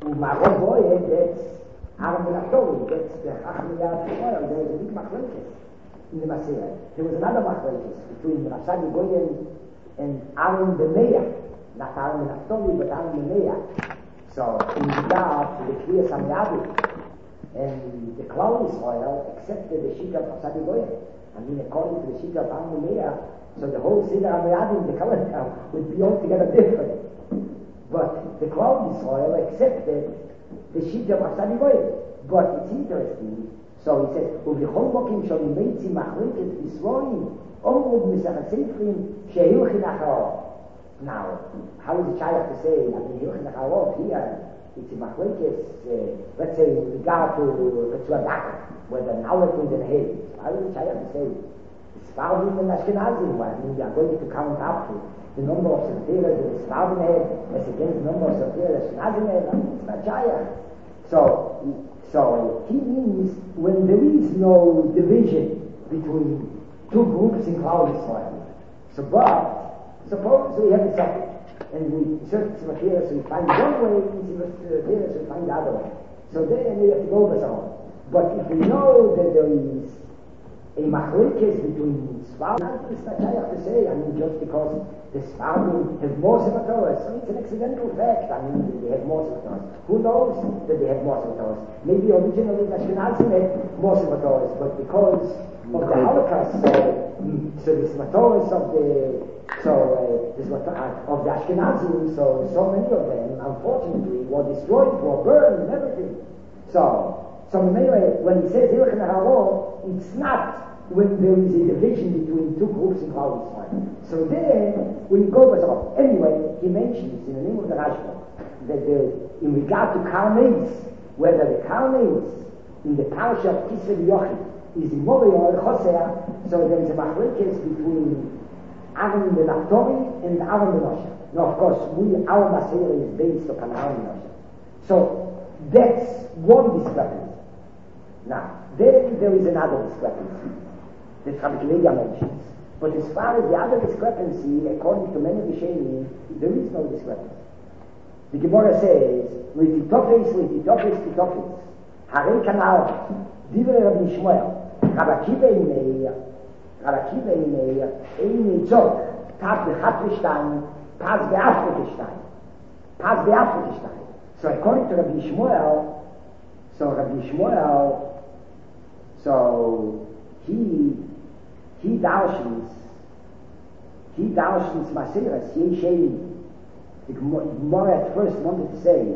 Marov boy, that's Aaron Benachtori, that's the Chachmiyat Shmuel. There was a big machlokes in the Masirah. There was another machlokes between Rashadi Goyen and Aaron Bemeya, not Aaron Benachtori, but Aaron Bemeya. So in regard to the Kriya Samyadik, and the Klal Yisrael accepted the Shita of Rashadi Goyen. I mean, according to the Shita of Aaron Bemeya, so the whole Siddur HaMe'adim, the calendar, would be altogether different. But the Klal Yisrael accepted the Shita of Rashadi Goyen. But it's interesting. So he says, "Uvichol mokim shali meitzi machlekes Yisroim, omrud misachat seifrim shehilchin acharov." Now, how is it shaykh to say? I mean, hilchin acharov here. It's a machlekes. Let's say in regard to Tzvadaka, whether an aleph with an head. How is it shaykh to say? The Sfardim and Ashkenazim. I mean, we are going to count up to the number of Seferas that the Sfardim had as against the number of Seferas that Ashkenazim had. I mean, it's not shaykh. So he means when there is no division between two groups in Klal Yisrael. So, but suppose we have a subject, and we search the material, so we find one way, and so we find the other way. So then we have to go over some. But if we know that there is a machlekes between Sfardim, it's not shaykh to say. I mean, just because the Sfardim have more Sefer Torah, so it's an accidental fact. I mean, they have more Sefer Torah. Who knows that they have more Sefer Torah? Maybe originally the Ashkenazim had more Sefer Torah, but because of the Holocaust, so the Sefer Torah of the Ashkenazim, so many of them, unfortunately, were destroyed, were burned, and everything. So when he says Hilchon Haro, it's not when there is a division between two groups in Klal Yisrael. So then, when you go over some, anyway, he mentions in the name of the Rashba that in regard to Karmeis, whether the Karmeis in the parasha of Kislev Yochid is in Mori or Chosea, so there is a machlekes between Aaron ben Nachtori and Aaron ben Moshe. Now, of course, our Masera is based upon Aaron ben Moshe. So that's one discrepancy. Now, then there is another discrepancy that Rabbi Kivedia mentions. But as far as the other discrepancy, according to many Rishonim, there is no discrepancy. The Gemara says, "Lititofes, Harei Kanal, Divrei Rabbi Shmuel, Rabbi Akiva Meir, Ein Yitzok, Pas Bechatri Pas Be'afrika Stein." So according to Rabbi Shmuel, he darshans Maseres Yeshayim. The Gemara at first wanted to say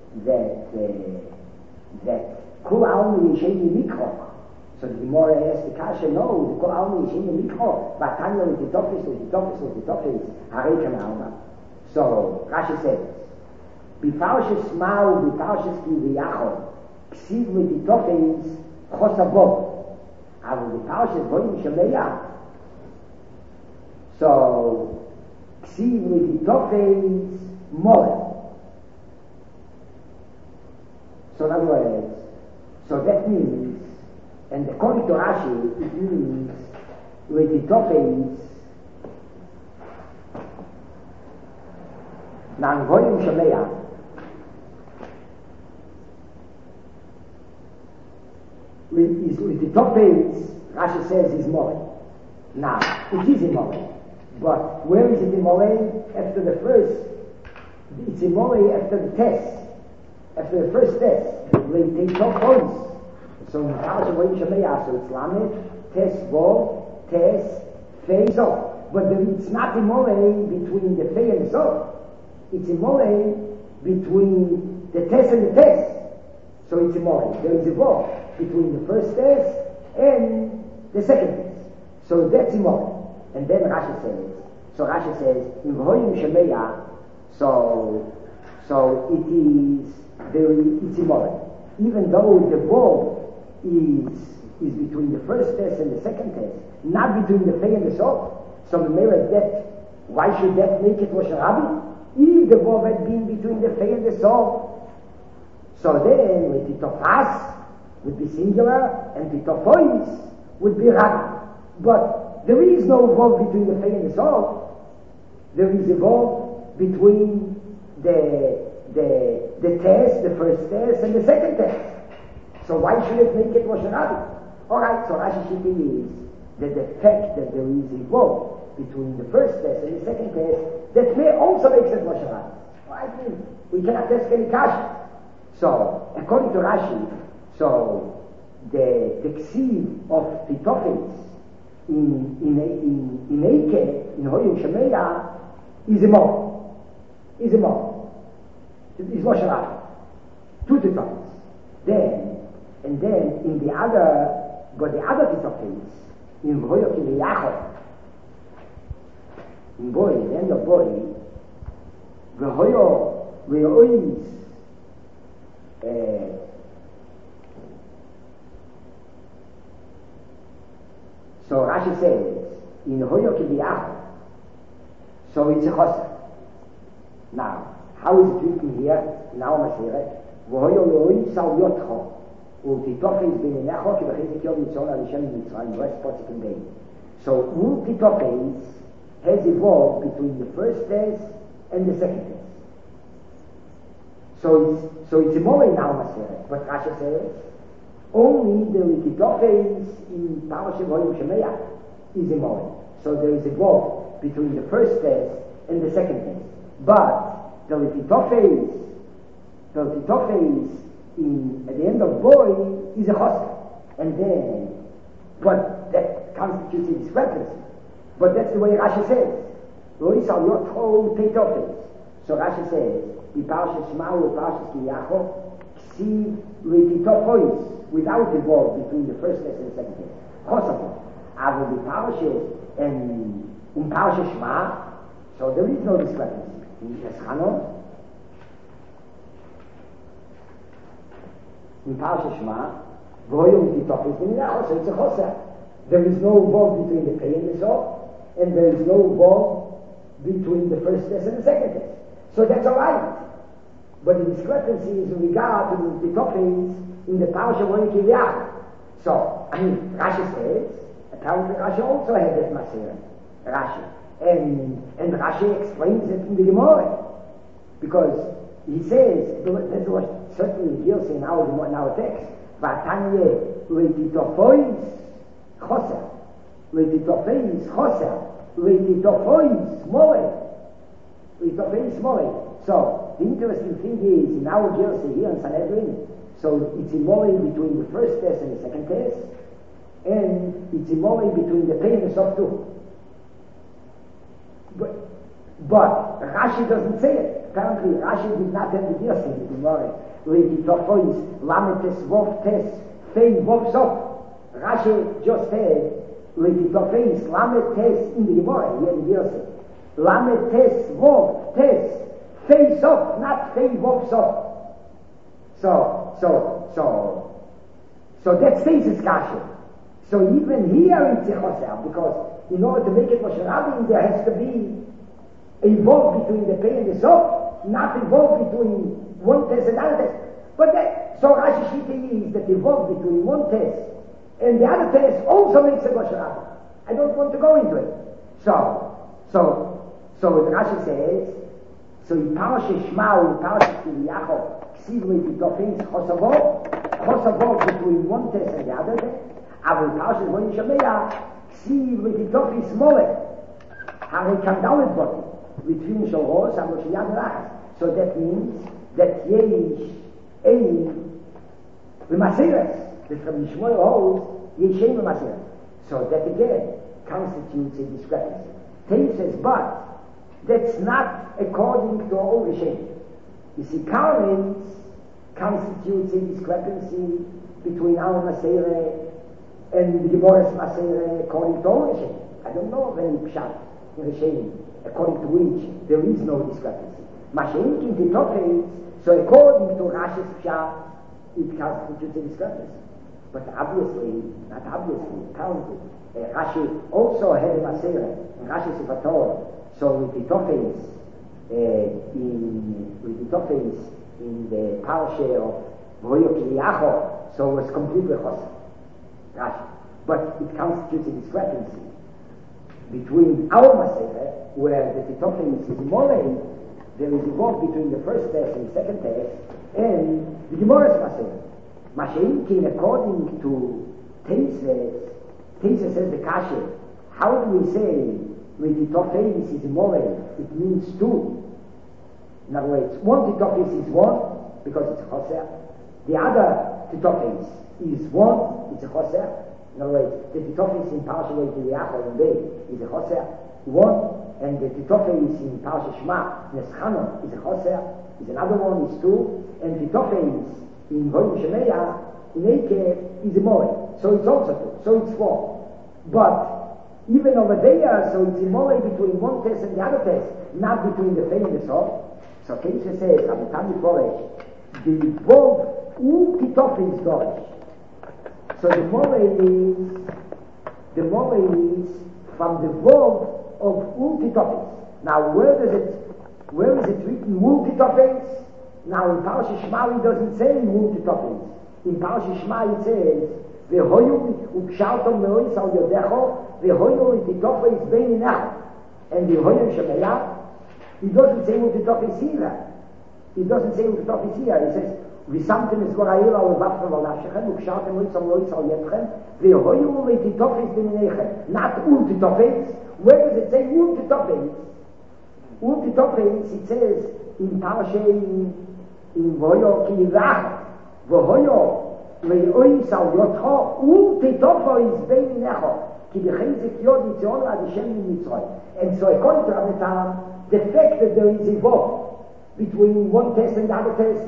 that Kol Almi Yeshayim Mikro. So the Gemara asked the Kasha, no, the Kol Almi Yeshayim Mikro. Vatanya L'titofis, Harei Kanalma. So Rashi says, B'parshas Ma'u, B'parshas Kiviyachol, Ksiv L'titofis Chosabot. Aber B'parshas Goyim Shemeya. So, Ksiv L'titofis More. So in other words, so that means, and according to Rashi, it means L'titofis Nan Goyim Shemeya. With the top page, Rashi says is Moreh. Now, it is in Moreh. But where is it in Moreh? After the first, it's in Moreh after the test. After the first test, they take top points. So in Parashat Goyim Shemeya, so it's Lamed, test, Bo, test, Fei, so. But it's not in Moreh between the Fei and the so. It's in Moreh between the test and the test. So it's in Moreh. There is a Bo between the first test and the second test. So that's immoral. And then Rashi says, in V'hoyim Shemeya, so it's immoral. Even though the ball is between the first test and the second test, not between the Fei and the Sof. So the mirror that, why should that make it Moshe Rabbi? If the ball had been between the Fei and the Sof, so then with the Tofas would be singular, and the Tofois would be Rabbi. But there is no vav between the Fei and the Sof. There is a vav between the the test, the first test, and the second test. So why should it make it Moshe Rabbeinu? Alright, so Rashi Shita is that the fact that there is a war between the first test and the second test, that may also makes it Moshe Rabbeinu. I think we cannot test any kasha. So, according to Rashi, so the ksiv of Pitofes in Eike, in Hoyim Shemeya, is a more. Is a more. It is Moshe Rabbeinu. Two Pitofes. Then in the other, but the other Pitofes, in Hoyim Shemeya, in Boy, in the end of Boy, V'hoyo, v'yois, so Rashi says, in Hoyo Kiviyach, so it's a choser. Now, how is it written here in our Maseret? V'hoyo v'yois al yotcho, u'titofes b'nenecho, k'v'chizik yom yitzon al-Hashem Mitzrayim, West Potzik and Bein. So, u'titofes has evolved between the first test and the second test. So it's a more in our Maseret, but Rashi says, only the Likitofes in Parashat Hoyim Shemeya is a more. So there is a gap between the first test and the second test. But the Likitofes at the end of Boy is a chosker. And then, but that constitutes a discrepancy. But that's the way Rashi says. Lois al yotcho teitofes. So Rashi says, the Parashas Shema or Parashas Kiyachov, ksiv leititofois, without the word between the first test and the second test. Chosavot. Avol the Parashas and Parashas Shema, so there is no discrepancy. In Eschanon, in Parashas Shema, v'hoyo leititofois b'minachos, so it's a choser. There is no word between the pay and the sof, and there is no word between the first test and the second test. So that's all right. But the discrepancy is in regard to the topics in the Parashat Hoyim Kiviyach. So, Rashi says, apparently Rashi also had that Maseret. Rashi. And Rashi explains it in the Gemara. Because he says, that was certainly here in our text, Vatanye leititofois choser. Leititofois choser. Leititofois more. So, the interesting thing is, in our jersey here in Sanhedrin, so it's a more between the first test and the second test, and it's a more between the pay and the soft too. But Rashi doesn't say it. Apparently, Rashi did not have the jersey in the Gemara. Leititofois, lametes, vov, tes, fei, vov, sof. Rashi just said, leititofois, lametes in the Gemara, here in the jersey. Lamed tes, vov, tes, fei sof, not fei vov sof. So that stays as kasha. So even here it's a choser, because in order to make it Moshe Rabbeinu, there has to be a vov between the pei and the sof, not a vov between one test and another test. But that, so Rashi Shita is that the vov between one test and the other test also makes it Moshe Rabbeinu. I don't want to go into it. So what Rashi says, so in Parashat Shema or Parashat Kiviyachov, ksiv leititofois chosavot between one test and the other test. Avol Parashat Hoyim Shemeya, ksiv leititofois molech. Harei kandalet boti between Shoros and Moshe Yad. So that means that yesh ein v'maseres. That from Yishmael holds yesh ein v'maseres. So that again constitutes a discrepancy. Tain says, but that's not according to all Rishonim. You see, Karmelis constitutes a discrepancy between our Maseret and the Gemara's Maseret according to all Rishonim. I don't know of any pshat in Rishonim according to which there is no discrepancy. Mashenk in Titofes, so according to Rashi's pshat, it constitutes a discrepancy. But obviously, not obviously, apparently, Rashi also had a Maseret, and Rashi Sifator. So with the Tofes in the Parsha of Hoyo Kiviyachov, so it was completely choser. Rashi. But it constitutes a discrepancy between our Maseret, where the Titofes is more, there is a war between the first test and the second test, and the Gemara's Masir. Masha'inkin, according to Tesis says the Kasher, how do we say with the Titofes is more? It means two. In other words, one Titofes is one because it's a Choser. The other Titofes is one, it's a Choser. In other words, the Titofes in Parashat Vayikra and Bay is a Choser, one, and the Titofes in Parashat Shema, Neschanon, is a Choser, is another one, is two, and Titofes in Voyim Shemeya, in Eike, is a More. So it's also two, so it's four. But even over there, so it's a More between one test and the other test, not between the Fei and the Sof. So Keisha says, Amitami Koresh, the Vov Titofes Dorish. So the more is from the verb of Titofes. Now where is it written Titofes? Now in Parashat Shema it doesn't say Titofes. In Parashat Shema it says V'hoyu u'kshaltom me'ois al yodecho V'hoyu Titofes beinenecho. And V'hoyu Shemayah, it doesn't say Titofes here. It doesn't say Titofes here. It says ושמתם את גורל על לבבכם ועל נפשכם וקשרתם מויצם לא יצל ידכם והיו לתיתופס במיניכם. Not ultitofes. Where does it say ultitofes? Ultitofes, it says in Parashat in Voyo ki yirach והיו ליצל ידך ultitofes במיניכם כי בחזק יוד יציון עד השם ממצרים. And so according to Rabbi Tam, the fact that there is a vow between one test and the other test,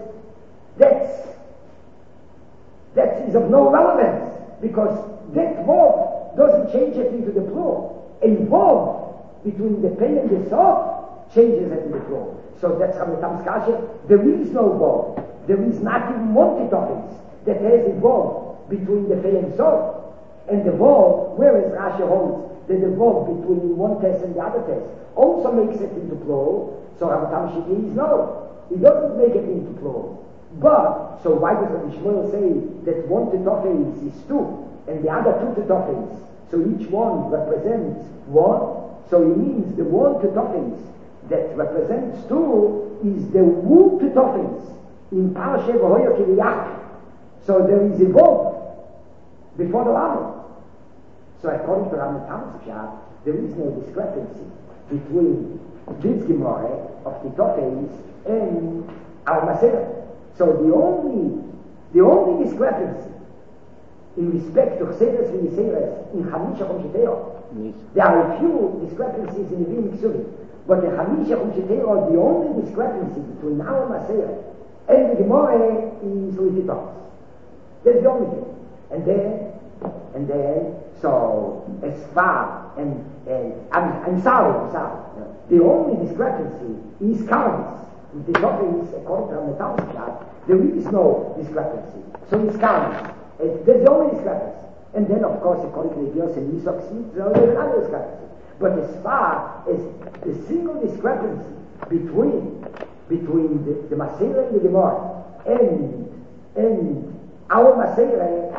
that is of no relevance, because that verb doesn't change it into the plural. A verb between the Pei and the Sof changes it into the plural. So that's Rabbi Tam's kasha. There is no verb. There is not even one Titofes that has a verb between the Pei and Sof. And the verb, whereas Rashi holds that the verb between one test and the other test also makes it into plural, so Rabbi Tam Shiki is no. He doesn't make it into plural. But, so why does Rabbi Shmuel say that one Titofes is two, and the other two Titofes, so each one represents one? So it means the one Titofes that represents two is the Wu Titofes in Parashat V'hoyo Kiriyach. So there is a verb before the Lamed. So according to Rabbi Tam's Pshat, there is no discrepancy between this Gemara of Titofes and Al Maseret. So the only discrepancy in respect to Chseres and Yiseres in Chamisha Chumsheteo, there are a few discrepancies in the Vim Ksuvim, but in Chamisha Chumsheteo, the only discrepancy between our Maseret and the Gemara is Titofes. That's the only thing. And then, so as far and I'm sorry. The only discrepancy is Karmas. The Titofes, according to the Talmud Pshat, there is no discrepancy. So it's Karmas. There's the only discrepancy. And then, of course, according to the Bios and Nisok, there is another discrepancy. But as far as the single discrepancy between the Masera and the Gemara and our Masera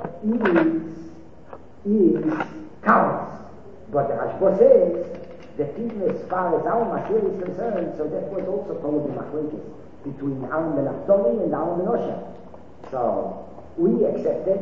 is Karmas. But the Rashba says that even as far as our Masir is concerned, so that was also told in Machlekes between Aaron ben Naphtali and Aaron ben Osher. So we accepted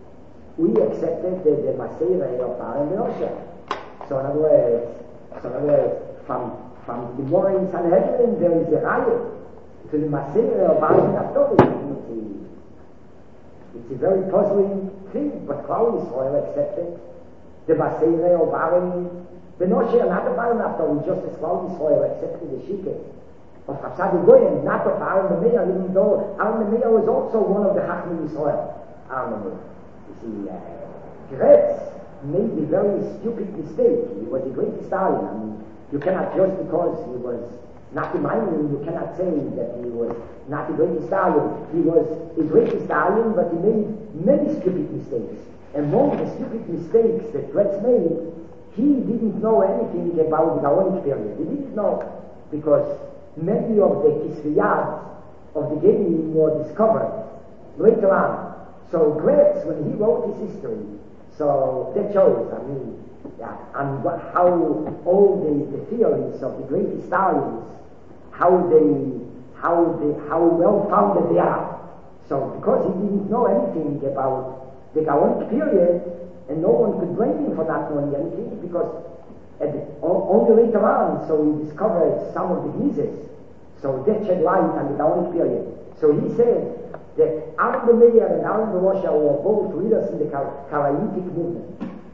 the Masir of Aaron ben Osher. So in other words, from the Gemara in Sanhedrin there is a riot to the Masir of Aaron ben Naphtali. It's a very puzzling thing, but Klal Yisrael accepted the Masir of Aaron Ben Osher, not of Aaron Naphtali, just as Klal Yisrael accepted the Shike of Chasad Goyim, not of Aaron Ben Meir, even though Aaron Ben Meir was also one of the Chachmei Yisrael. Aaron Ben Meir. You see, Gretz made a very stupid mistake. He was a great stallion. I mean, you cannot, just because he was not a minor, you cannot say that he was not a great stallion. He was a great stallion, but he made many stupid mistakes. Among the stupid mistakes that Gretz made, he didn't know anything about the Gaonic period. He didn't know, because many of the Kisviyat of the Gedolim were discovered later on. So Gretz, when he wrote his history, so that shows, how all the theories of the great historians how well founded they are. So because he didn't know anything about the Gaonic period, and no one could blame him for not knowing anything, because only later on, so he discovered some of the Gnizes. So that shed light on the Gaonic period. So he said that Aaron the Meir and Aaron the Moshe were both leaders in the Karayitic movement.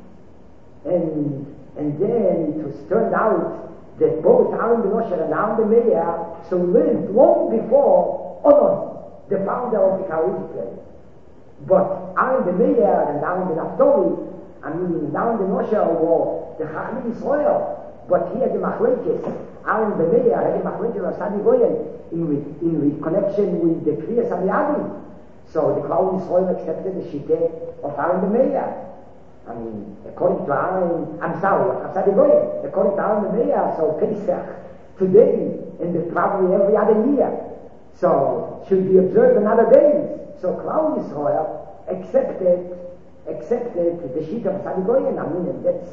And then it was turned out that both Aaron the Moshe and Aaron the Meir so lived long before Onon, the founder of the Karayitic period. But Aaron the Meir and Aaron the Naftali, Aaron the Moshe were the Chachmei Yisrael, but he had the Machlekes. Aaron the Meir had the Machlekes of Sadi Goyen in connection with the Kriyas Abiyadi. So the Klal Yisrael accepted the Shittah of Aaron the Meir. According to Aaron, Sadi Goyen, according to Aaron the Meir, so Pesach today and probably every other year. So should be observed on other days. So Klal Yisrael accepted the Shittah of Sadi Goyen. And that's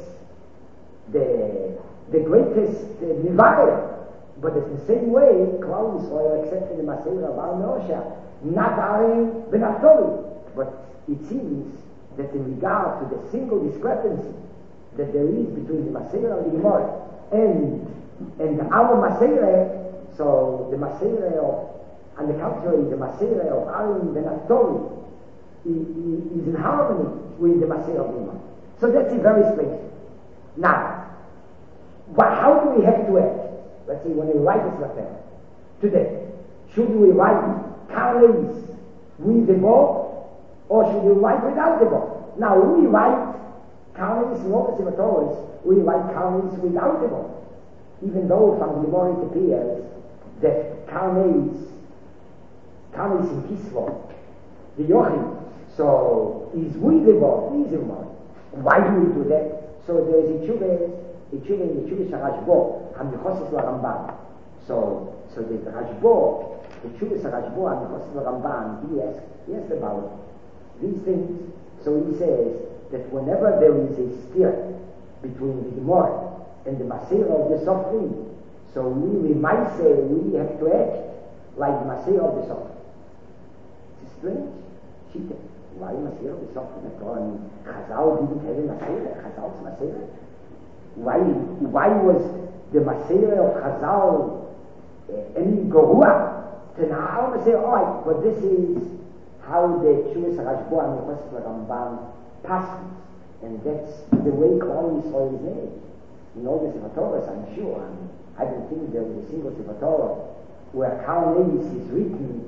the greatest Mivayer. But it's the same way Klal Yisrael accepted the Maseir of Aaron Moshe, not Aaron ben Naftali. But it seems that in regard to the single discrepancy that there is between the Maseir of the Gemara and our Maseir, so the Maseir of, on the contrary, the Maseir of Aaron ben Naftali is in harmony with the Maseir of the Gemara. So that's very strange. Now, how do we have to act? Let's see, when we write this letter today, should we write Karnes with the bow, or should we write without the bow? Now, we write Karnes in all the Sivatoris, we write Karnes without the bow. Even though from the Gemara it appears that Karnes in Kisvo, the Yochim, so is with the bow, is the Gemara. Why do we do that? So there is a tshuva in the Tshuva Rashbo, Hamichosis LaRamban. So the Rashbo, the Tshuva Rashbo, Hamichosis LaRamban, he asks about these things. So he says that whenever there is a stir between the Gemara and the Maseir of the Sofrim, so we might say we have to act like the Maseir of the Sofrim. It's strange. Shita. Why Maseir of the Sofrim? Chazal didn't have a Maseir. Chazal's Maseir. Why was the Maseir of Chazal any Gohua? Then how Maseir, alright, but this is how the Tshuva Rashbo and the Ramban passes, and that's the way Klal Yisrael is made. In all the Sivatoras, I'm sure, I don't think there is a single Sivatorah where Karnes is written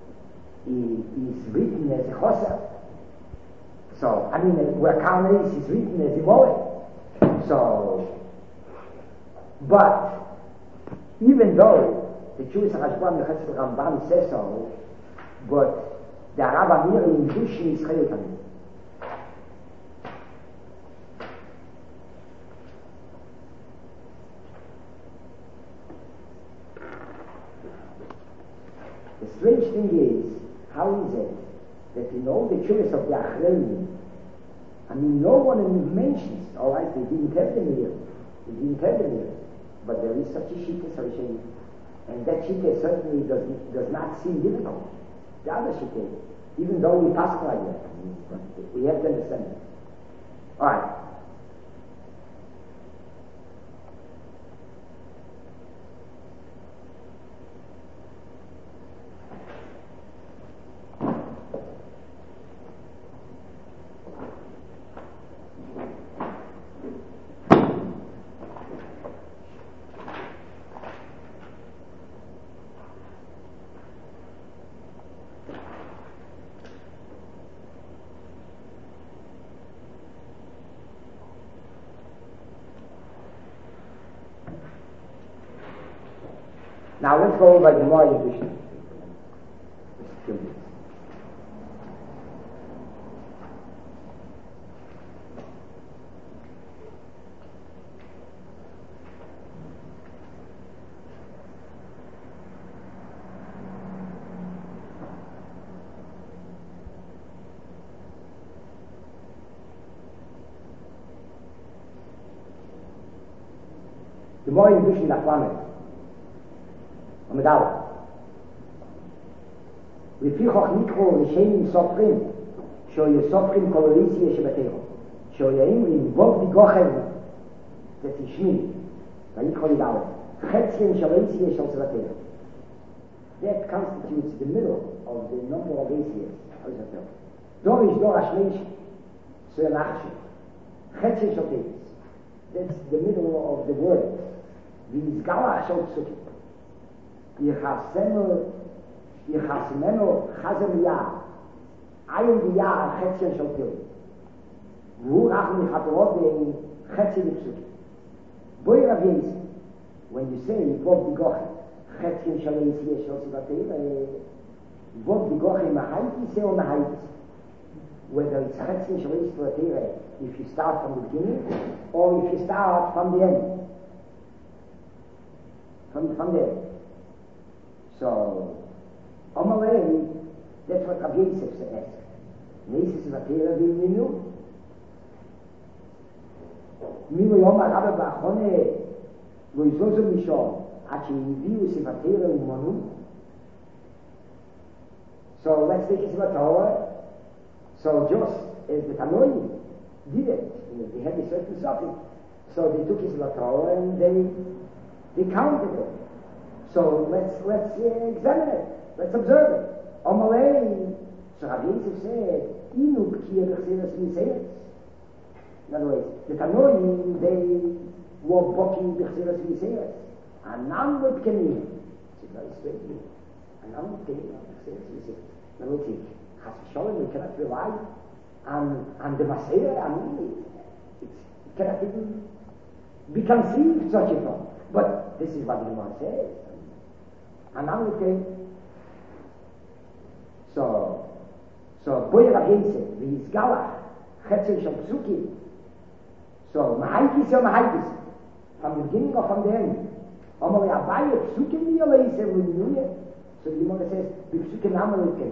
as a Choser. So, where Karnes is written as a Moed. So, but even though the Jewish Rashbam the Ramban says so, but the Arab Amir in Dushin is Chayotani. The strange thing is, how is it that in all the Jews of the Achreim, no one mentions, alright, they didn't have the mirror. But there is such a Shittah, and that Shittah certainly does not seem difficult. The other Shittah, even though we pass like that, we have to understand it. Alright. Now let's go over the more Yiddish. The more Yiddish in the planet. המדל. לפי חוך נקרו לשם סופרים, שהוא סופרים קולוריסיה שבתירו. שהוא יאמרים, בוב דיגוחם, זה תשמי, ויקרו לדל, חציים של איסיה של סבתירו. That constitutes the middle of the number of ACS. How is that felt? Dor is Dor Ashleish, Suelachshi. Chetze Shotetis. That's the middle of the word. Vizgalach Shot Suki. Yichasimeno Chazem Yah. Ayon Yah Chetze Shotetis. Vu Rachmi Chatorot Chetze Suki. Boy Rav Yesi. When you say Bob Digochet, חצים של היציאה של סבתיר, בוב דיגוחים מהייטיס או מהייטיס. Whether it's חצים של סבתיר, if you start from the beginning, or if you start from the end. From there. So, Omalei, that's what Rabbi Yosef says. Neise סבתיר וילמינו. מינו יום הרב באחרונה, לא יזוזו משום, עד שהביאו סבתיר ומונו. So let's take his Torah. So just as the Tanoi did it, they had a certain suffix. So they took his Torah and they counted it. So let's examine it. Let's observe it. Omalei, so Rabbi Yosef said, Inu b'kiyah b'chseres v'yiseres. In other words, the Tanoi, they were booking b'chseres v'yiseres. Anam with Kenim. It's very straight here. Anam with Kenim. Now we think, Chas v'sholem, we cannot rely on the Masera. I mean, it cannot even be conceived such a thing. But this is what the Gemara says. Anam with Kenim. So Boy Rav Yosef, v'yizgalach, chetzel shel psukim. So, mahaitis or mahaitis? From the beginning or from the end? Omalei Abaye, psukim v'yaleise v'yuye. So the Gemara says, v'psukim namelokein.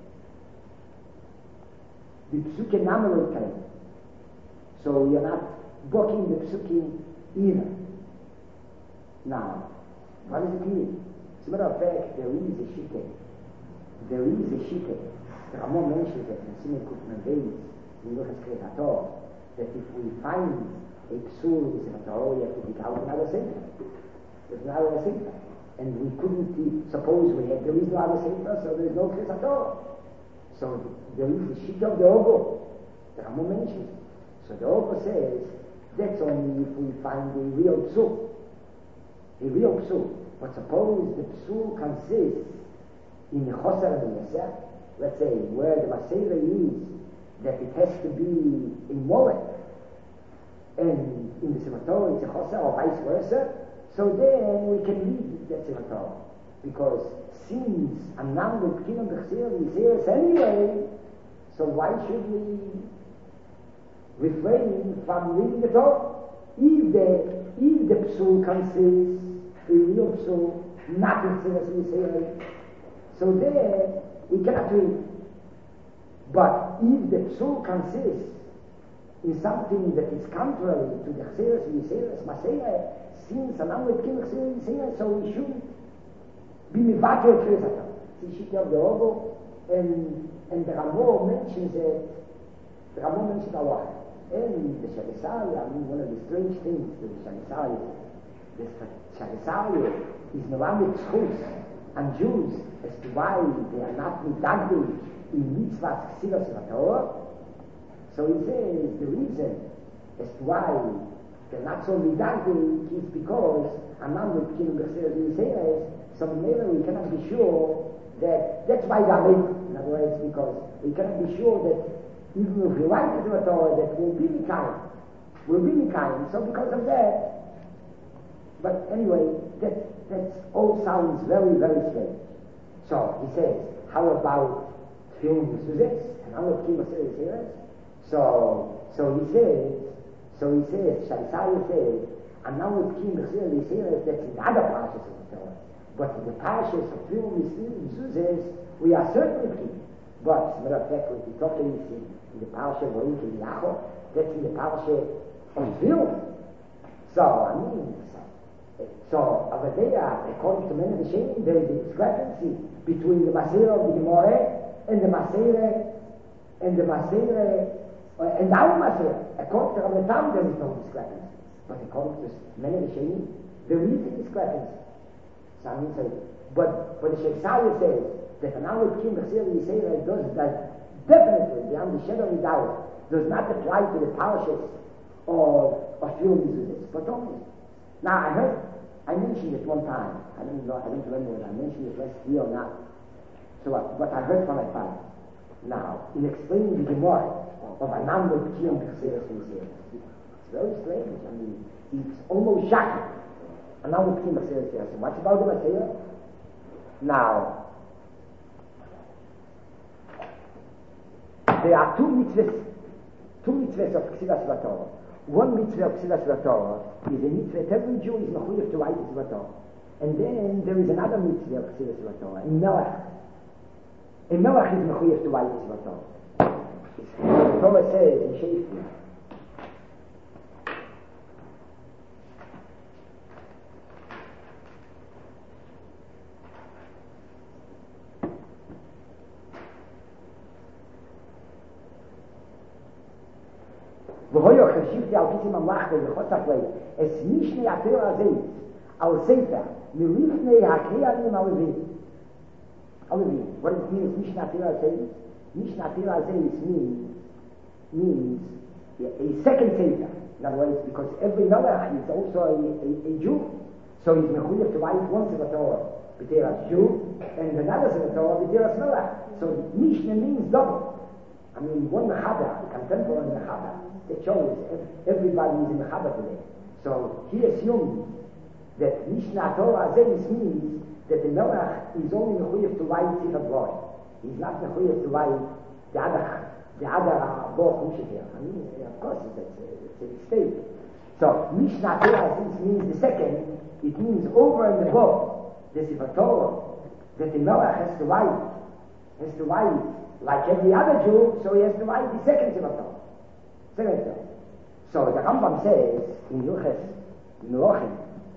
V'psukim namelokein. So you're not booking the psukim either. Now, what does it mean? As a matter of fact, there is a shite. The Ramon mentions that in Simon Kufman Beis, in Luchas Kretator, that if we find a psul is in a Torah, you have to take out another sefer. There's no other sefer. And we couldn't suppose there is no other sefer, so there is no Kretator. So there is the shit of the Ogo. The Ramon mentions it. So the Ogo says, that's only if we find a real psul. But suppose the psul consists in the Choser and the Yaseh, let's say, where the Masera is, that it has to be in Molech, and in the Simator it's a Choser, or vice versa, so then we can leave that Simator. Because since Anam with Kinam Bechsir is anyway, so why should we refrain from reading the Torah? If the Psul consists, the real Psul, not Bechsir as we say, so there we cannot read. But if the psul consists in something that is contrary to the chseres v'yiseres masera, since Anam with Kim chseres v'yiseres, so we shouldn't be mivater kresata. It's the of the Ogo, and the Ramon mentions it. The Ramon mentions Allah. And the Shabbosai, I mean, one of the strange things with the Shabbosai is Melamed Schus and Jews as to why they are not mitagdil in mitzvahs chsivas v'torah. So he says the reason as to why they're not so mitagdil is because Anam with Kinam Bechsir v'yiseres, so maybe we cannot be sure that's why they are late. In other words, because we cannot be sure that even if we like to do a Torah, that will be kind. So because of that, but anyway, that all sounds very, very strange. So he says, how about film Suzes? And how about Kima says here? So he says, Shaisai says, and now with Kima says here, that's in the other parshas of the Torah. But in the parshas of film Suzes, we are certainly Kima. But as a matter of fact, what we talk is in the parsha of Yaakov, that's in the parsha of film. So I mean, So, over there, according to many of the Shemim, there is a discrepancy between the Masira of the Gemara and the Masira and our Masira. According to Rabbi Tam, there is no discrepancy. But according to many of the Shemim, there is a discrepancy. So I mean, but the Sheikh Sawi says that an hour Kim Masira Yisrael does that definitely, beyond the shadow of a doubt, does not apply to the parashas of few mitzvahs, but only. Now, I mentioned it one time. I don't remember whether I mentioned it last year or not. So what I heard from my father. Now, in explaining the Gemara of Anam Kiyam B'Chseres Yisrael, it's very strange. I mean, it's almost shocking. Anam Kiyam B'Chseres Yisrael. What's about the Masira? Now, there are two mitzvahs of Ksivas Torah. One mitzvah of Ksivas Torah is a mitzvah that every Jew is mechuyev to write Ksivas Torah. And then there is another mitzvah of Ksivas Torah, in Melech. A Melech is mechuyev to write Ksivas Torah. The Torah says in Shefti, והויו חשיבתי על פיסים המלאכת וחוץ הפלי es nishne atera azeit al sefer milifne hakriyanim alevim. What it means, nishne atera azeit? Nishne atera azeit means a second sefer. In other words, because every melech is also a Jew, so he's mechuyev to write one sefer Torah b'teras Jew and another sefer Torah b'teras melech. So nishne means double. I mean, one mechaber, contemporary mechaber, that shows everybody is in mechaber today. So he assumes that Mishnah Torah Azeis means that the Melech is only mechuyev to write Sefer Dvarim. He's not mechuyev to write the other book here. I mean, of course, it's a mistake. So Mishnah Torah Azeis means the second. It means over and above the Sefer Torah that the Melech has to write like every other Jew, so he has to write the second Sefer Torah. Second Torah. So the Rambam says in Yuches Melachim,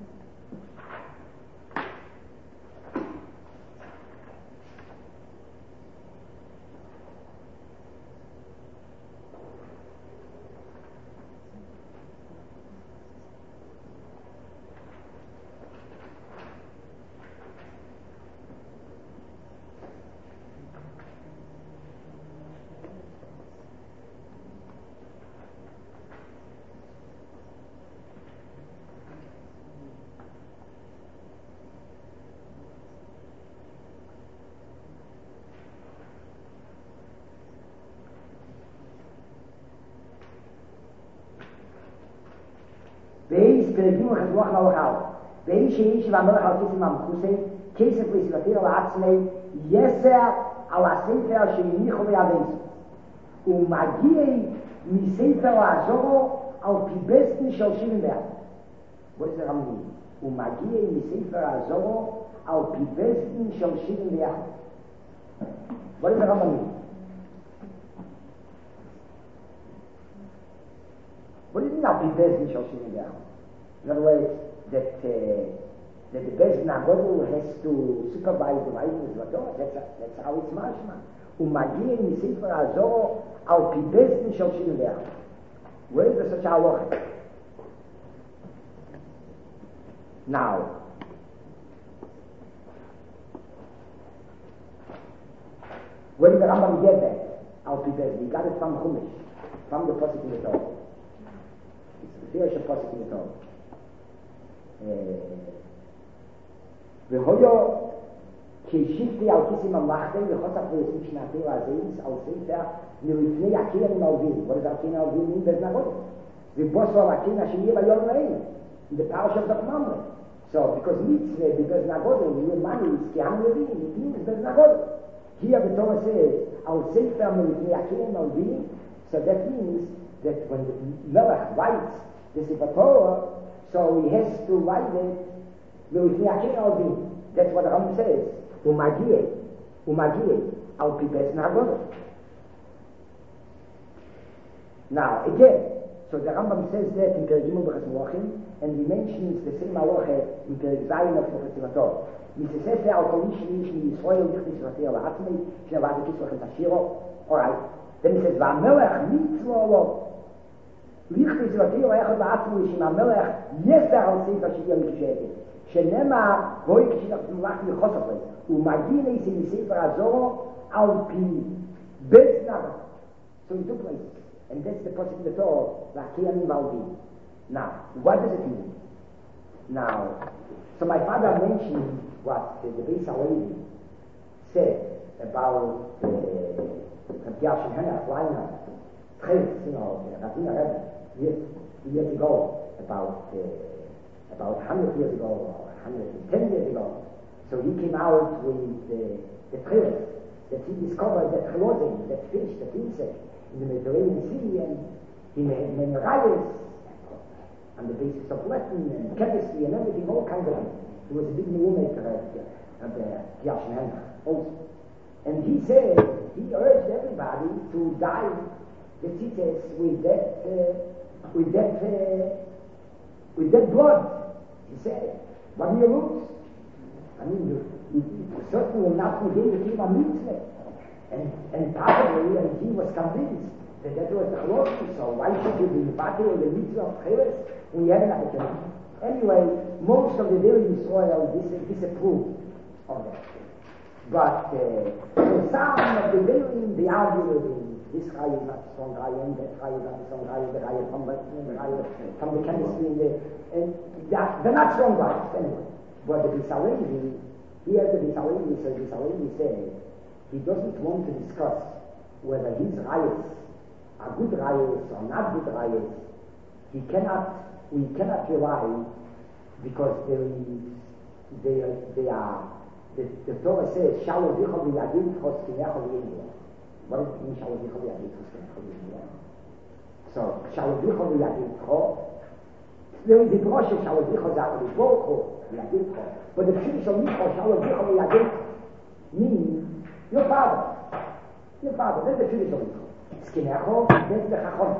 ואיש פרקים וחזרוח לאוכל ואיש שאיש והמלך על כיסים המחוסי כסף לסבטיר על עצמי יסר על הספר שהניחו בידינו ומגיע מספר הזורו על פיבסטן של 71. בואי זה רמי ומגיע מספר הזורו על פיבסטן של 71. בואי זה רמי What do you mean, I'll be Bezdin Shoshim down? In other words, that the Bezdin HaGodol has to supervise the writing of the Torah. That's how it's mashma. Umagiye Misifar Azor al pi Bezdin Shoshim down. Where is the such halacha? Now, where did the Rambam get that? Al pi Bezdin. He got it from Chumash, from the Pasuk in the Torah. It's a pasuk in the Torah. והויו כשבתי על כיסים המלאכתם וחוסף ויוסיף שנתי ועזיס על ספר מלפני הקרן העלבים. What does הקרן העלבים mean? Bezdin HaGodol. ובוסו על הקרן השני ביום רעים. In the parasha of Mamre. So, because mitzvah, Bezdin HaGodol, you money is Kiam Levin, it means Bezdin HaGodol. Here the Torah says, al sefer mlifnei הקרן העלבים, so that means that when the Melech writes the Sefer Torah, so he has to write it mlifnei הקרן העלבים. That's what the Rambam says. Umagie, al pi Bezdin HaGodol. Now, again, So the Rambam says that in Perek Gimel B'chas Malachim, and he mentions the same halacha in Perek Zayin of Sefer Torah. Misesese al kol ish ish mi Yisrael lichtis vatir la'atzmei, shnevadi kisvach et ashiro. Alright. Then he says, v'amelech mitzvah lo. Lichtis vatir la'echad la'atzmei, shim amelech yeser al seif ashiyah mikshevit. שנמה בואי כשאנחנו נלך מחוסף לזה ומגיע איזה מספר הזורו על פי בית נבא. So in two places. And that's the process of the Torah, L'Akiyani Valdi. Now, what does it mean? Now, so my father mentioned what the Beis HaLevi said about Rabbi Yashin Henach Leiner, Rabbi Rebbe, years ago, about 100 years ago, or 110 years ago. So he came out with the trail that he discovered that clothing, that fish, that insect in the Mediterranean Sea, and he made many riots on the basis of Latin and chemistry and everything, all kinds of things. He was a big millionaire of the Yashin Henach also. And he said, he urged everybody to dye the tzitzis with that blood. He said, what do you lose? I mean, you certainly will not be able to keep a mitzvah. And probably, and he was convinced that was the clothing, so why should you be party with the mitzvah of Cheres when you haven't had a connection? Anyway, most of the daily Israel disapproved of that. But so some of the daily, they argue with him. This guy is not strong guy, and that guy is not strong guy, the guy is from the chemistry, and they're not strong guys, anyway. But the Beis HaLevi, here the Beis HaLevi said, he doesn't want to discuss whether his riots are good riots or not good riots. We cannot rely, because they are, the Torah says, Shalo Vichov Yagid Chos Kinechov Yindia. What does it mean, Shalo Vichov Yagid Chos Kinechov Yindia? So, Shalo Vichov Yagid Chos, there is a brush of Shalo Vichov Yagid Chos, but the Pshish of Michov Shalo Vichov Yagid means your father. That's the Pshish of Michov. Kinechov, that's the Chachon.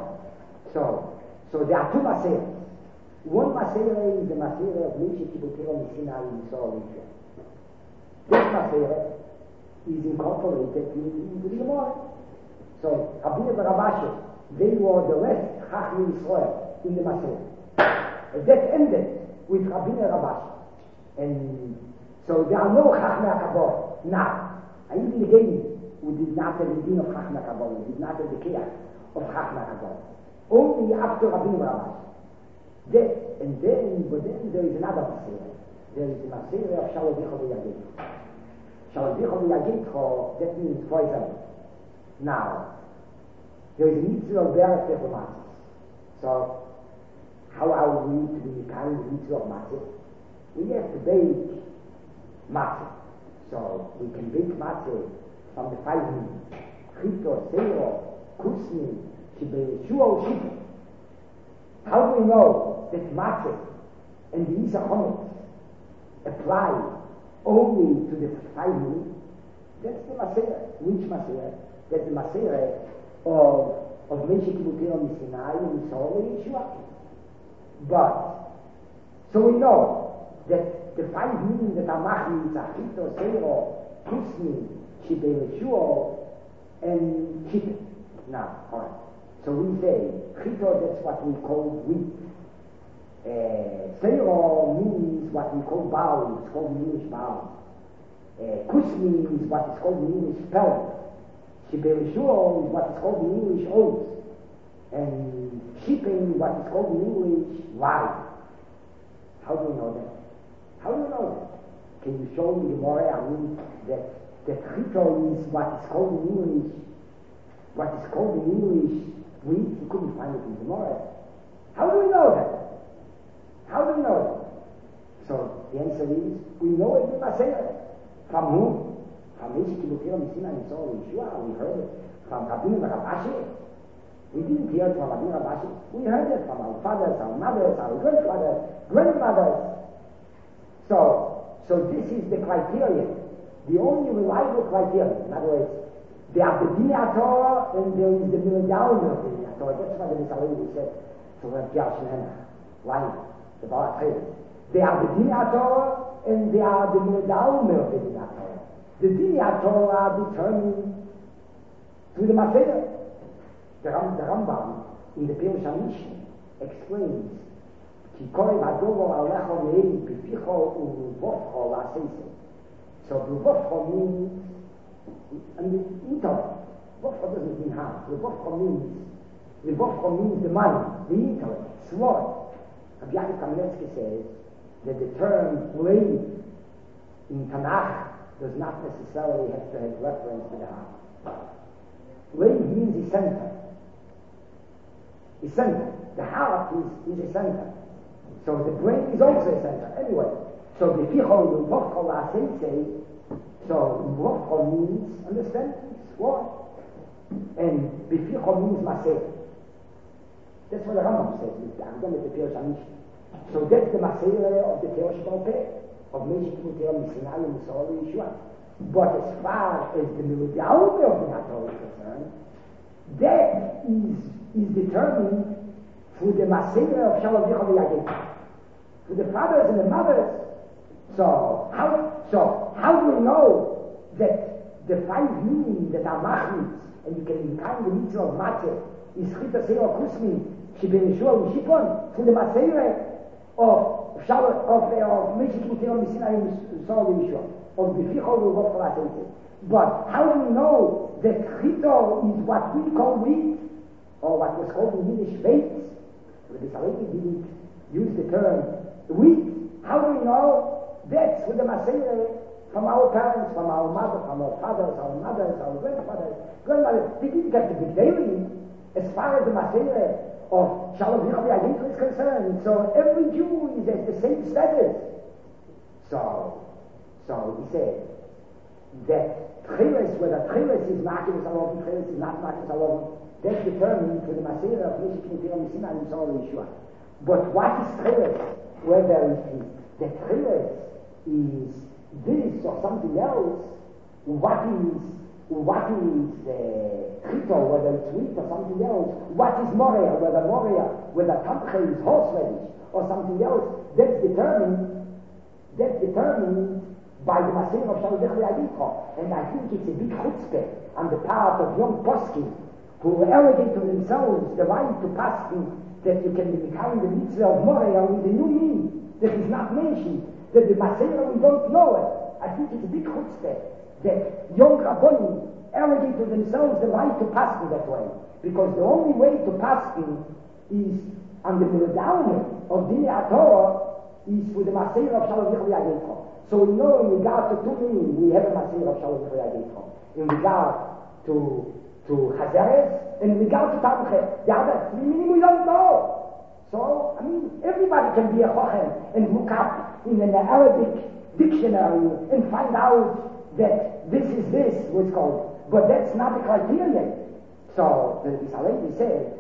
So there are two Maseres. One Masere is the Masere of Moshe Kibbutz Sinai in Yisrael. This Masere is incorporated into the Gemara. So Rabbi Rabashi, they were the last Chachmei Yisrael in the Masere. That ended with Rabbi Rabashi. And so there are no Chachmei HaKabbalah now. And even the game, we did not have the din of Chachmei HaKabbalah, we did not have the Kiyah of Chachmei HaKabbalah. Only after Rabbi Rabashi. But then there is another Masere. There is the Masere of Shalo Vichov Yagid. Shalo Vichov Yagid, that means, for example, now, there is a mitzvah of Be'er Sefer Matzah. So, how are we to be carrying the mitzvah of Matzah? We have to bake Matzah. So, we can bake Matzah from the 5 means. Chito, Seiro, Kusni, Shibei, Shua, Shibei. How do we know that Matzah and the Isa Chometz apply only to the 5 means? That's the Masere. Which Masere? That's the Masere of Moshe Kibbutz Sinai and Yisrael and Yeshua. But, so we know that the 5 means that are Machli, Zachito, Seiro, Kusni, Shibei, Yeshua, and Chipet. Now, alright. So we say, Chito, that's what we call wheat. Seiro means what we call bowl, it's called in English bowl. Kusmi is what is called in English pellet. Shiberishua is what is called in English oats. And shipping is what is called in English wine. How do you know that? Can you show me the more that Chito is what is called in English, wheat? You couldn't find it in the Gemara. How do we know that? So the answer is, we know it in Maseret. From whom? From Moshe Kibbutz Sinai and Yeshua. We heard it from Rabbeinu Rabashi. We didn't hear it from Rabbeinu Rabashi. We heard it from our fathers, our mothers, our grandmothers. So this is the criterion, the only reliable criterion. In other words, there are the Dinei Torah and there is the Miladalma of the Dinei Torah. That's what the Beis HaLevi said. So Reb Gershon Henach, why? The Baal HaTorah. They are the Dini HaTorah and they are the Mildaomer of the Dini HaTorah. The Dini HaTorah are determined through the Masechah. The Rambam in the Pirush HaMishnah explains Ki korev hadovo alecho me'edi pipicho u'vovcho la'aseise. So Vovcho means, and intellect. Vovcho doesn't mean heart. Vovcho means the mind, the intellect, sword. Rabbi Yaakov Kamenetsky says that the term leib in Tanakh does not necessarily have to have reference to the heart. Leib means a center. A center. The heart is a center. So the brain is also a center. Anyway, so the pichol v'vovcho la'aseise, so vovcho means understanding, sword, and bifichol means maseh. That's what the Rambam says. I'm going to the Pirush HaMishnah. So that's the maseh of the Torah Sheba'al Peh, of Meshech Torah Misinai and Musar Yeshua. But as far as the Mildaomer of the Torah is concerned, that is determined through the maseh of Shalom Yichol V'Yagid. Through the fathers and the mothers. So how do we know that the 5 meanings that are machmitz, and you can become the mitzvah of matzah, is chita seir of kusmi, sheben Yeshua u'shipon, through the maseh of Meshech Torah Misinai Musar Yeshua, of the Bifichol V'vovcho la'aseise. But how do we know that chita is what we call wheat, or what was called in Yiddish weights? The Salati didn't use the term wheat. How do we know? That's with the maseh from our parents, from our mother, from our fathers, our mothers, our grandmothers. They didn't get the big daily as far as the maseh of Shalom Yichol V'Yagid is concerned. So every Jew is at the same status. So he said that Tchilas, whether Tchilas is Makis Alov, Tchilas is not Makis Alov, that's determined through the maseh of Meshech Torah Misinai and Musar Yeshua. But what is Tchilas? Whether it is the Tchilas is this or something else, what is chito, whether it's wheat or something else, what is moria, whether tamche is horseradish or something else, that's determined by the maseh of Shalom Yichol V'Yagid. And I think it's a big chutzpah on the part of young poskim who arrogate to themselves the right to paskin that you can become the mitzvah of moria with a new meaning that is not mentioned, that the maseh we don't know it. I think it's a big chutzpah that young rabbonim arrogate to themselves the right to paskin that way, because the only way to paskin is on the Mildaomer of Dinei HaTorah is with the maseh of Shalom Yichol V'Yagid. So we know in regard to 2 meanings we have a maseh of Shalom Yichol V'Yagid. In regard to Chazeres and in regard to Tamche. The other 3 meanings we don't know. So, everybody can be a chochem and look up in an Arabic dictionary and find out that this is what's called. But that's not the criterion. So, the Salati said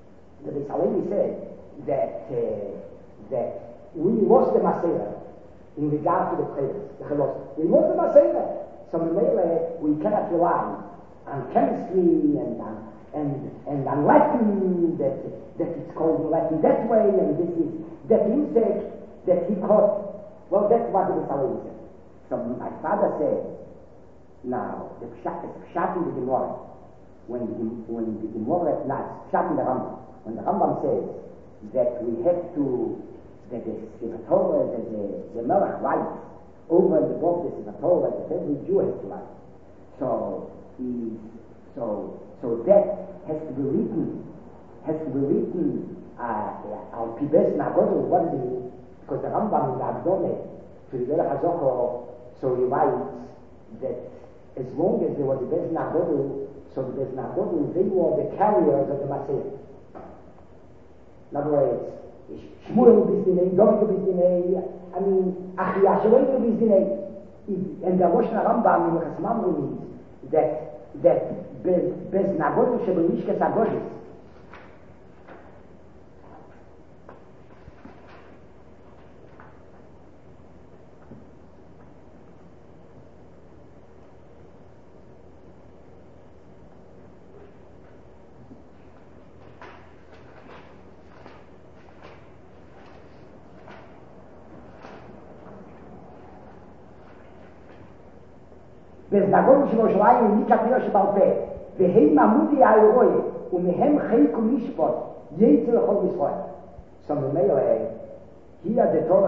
that we lost the maseh in regard to the Tchilas. We lost the maseh. So, we cannot rely on chemistry and on Latin, that it's called Latin that way, and this is that music that he caught. Well, that's what the Salati said. So my father said, now the pshat in the Gemara, when the Gemara, pshat in the Rambam, when the Rambam says that we have to, that the Torah, that the Melech writes over and above the Torah, that every Jew has to write. So that has to be written al Pibes Nagodol, what is it? Because the Rambam in the Abdone, to the Melech HaZochor, so he writes that as long as there was a Bez Nagodol, so the Bez Nagodol, they were the carriers of the maseh. In other words, Shmuel Bizdinei, David Bizdinei, Achi Yashavenu Bizdinei. And the Rosh Rambam in Chasmamru means that Bez Nagodol Shebelishkes Agodis. בזנגון שבושלים ומיקה פירו שבלפה, והם עמודי האירועי, ומהם חייק ומשפט, יצא לכל ישראל. So here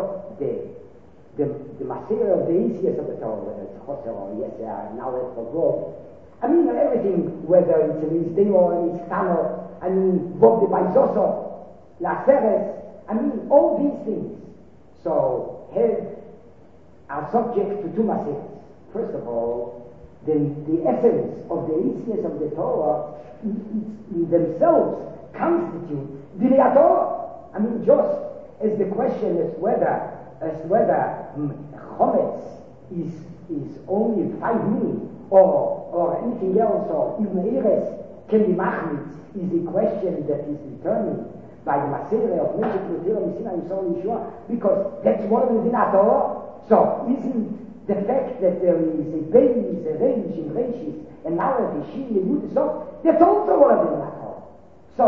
the material of the easiest of the Torah, whether it's Choser or Yeser, knowledge or growth. I mean everything, whether it's an Izdeo or an Iskano, I mean Bob de Baizoso, La Seres, I mean all these things. So are subject to two materials. First of all, the essence of the easiest of the Torah in themselves constitute the Torah. I mean, just as the question is whether chometz is only 5 mili or anything else, or even eres can be machmitz, is a question that is determined by the Maseret of Moshe Rabbeinu Sinai Yisrael Yeshua, because that's one of the Dinah Torah. So isn't the fact that there is a base, a range in Reshis, and now a Shin, a Yud, so that's also one of the Dinah Torah. So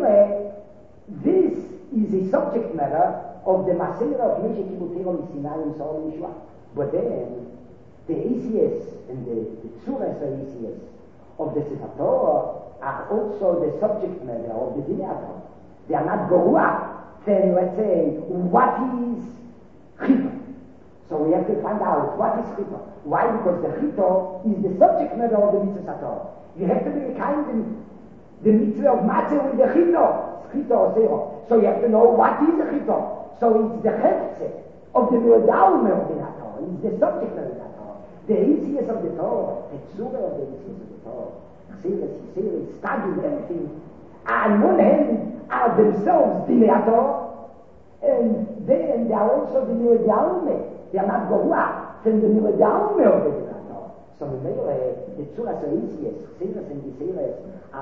this is a subject matter of the Maseret of Moshe Rabbeinu Sinai Yisrael Yeshua. But then the ACS and the Tzuras ACS of the Sefer Torah are also the subject matter of the Dinah Torah. They are not Goruah. Then let's say, what is Chita? So we have to find out what is Chita. Why? Because the Chita is the subject matter of the Mitzvah Torah. You have to be kind of the Mitzvah of Matzah with the Chita. Chita or Zero. So you have to know what is the Chita. So it's the Chefze of the Mitzvah of the Torah. It's the subject matter of the Torah. The easiest of the Torah, the Tzura of the easiest of the Torah. Chassidus, studying everything. On one hand are themselves Dinei Torah, and then they are also the Mitzvah. They are not Goruah from the Mitzvah of the Dinei Torah. So the Tzuras are easiest. Chassidus and Geseres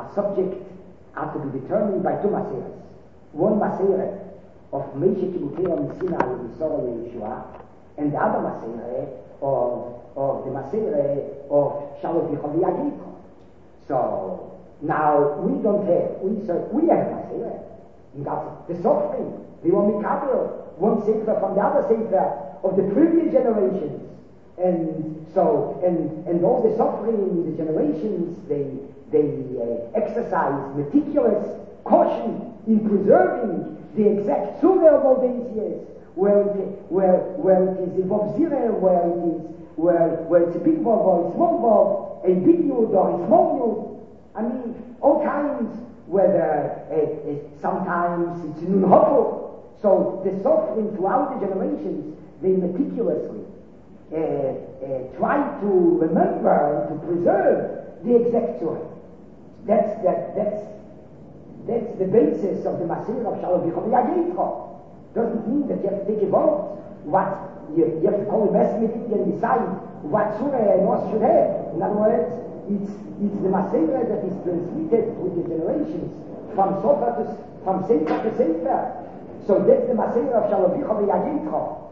are to be determined by two Maseres. One Maseret of Moshe Rabbeinu Sinai Yisrael Yeshua, and the other Maseret of the Maseret of Shalom Yichov Yagitro. So now we have Maseret. We got the suffering, the Omikabel, one Sefer from the other Sefer of the previous generations. And so, and all the suffering in the generations, they exercise meticulous caution in preserving the exact Surah of all these years, where it is a Vav Zireh, where it's a big Vav or a small Vav, a big Yud or a small Yud. I mean, all kinds, whether sometimes it's Nun Hofu. So the suffering throughout the generations, they meticulously try to remember and to preserve the exact Surah. That's the basis of the Maseret of Shalom Yichov Yagitro. Doesn't mean that you have to take a vote. What you have to call a mess meeting and decide what Surah and what should have. In other words, it's the Maseret that is transmitted through the generations from Sefer to Sefer. So that's the Maseret of Shalom Yichov Yagitro.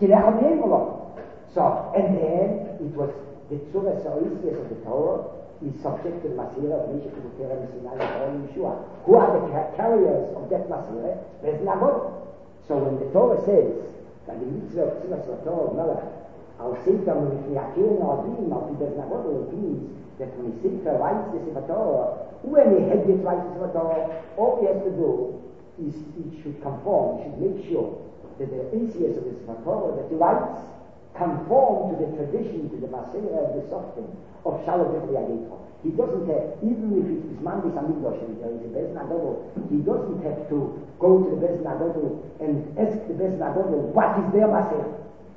So, and then it was the Tzura Sa'oisias of the Torah is subject to the Maseret of Moshe Rabbeinu Sinai Yeshua. Who are the carriers of that Maseret? There's Nagod. So when the Torah says that the mitzvah of Tzura Torah of Melech, our Sefer Mifniakim or Bim, or Pidez Nagod, it means that when the Sefer writes the Sefer Torah, when the head gets writes the Sefer Torah, all he has to do is it should conform, it should make sure that the ACS of the Sefer Torah, that the writes conform to the tradition, to the Maseret of the suffering of Shalom Yichov. He doesn't have, even if it is Mandis Amigdosh and there is a Beis Nagodol, he doesn't have to go to the Beis Nagodol and ask the Beis Nagodol what is their Maseret.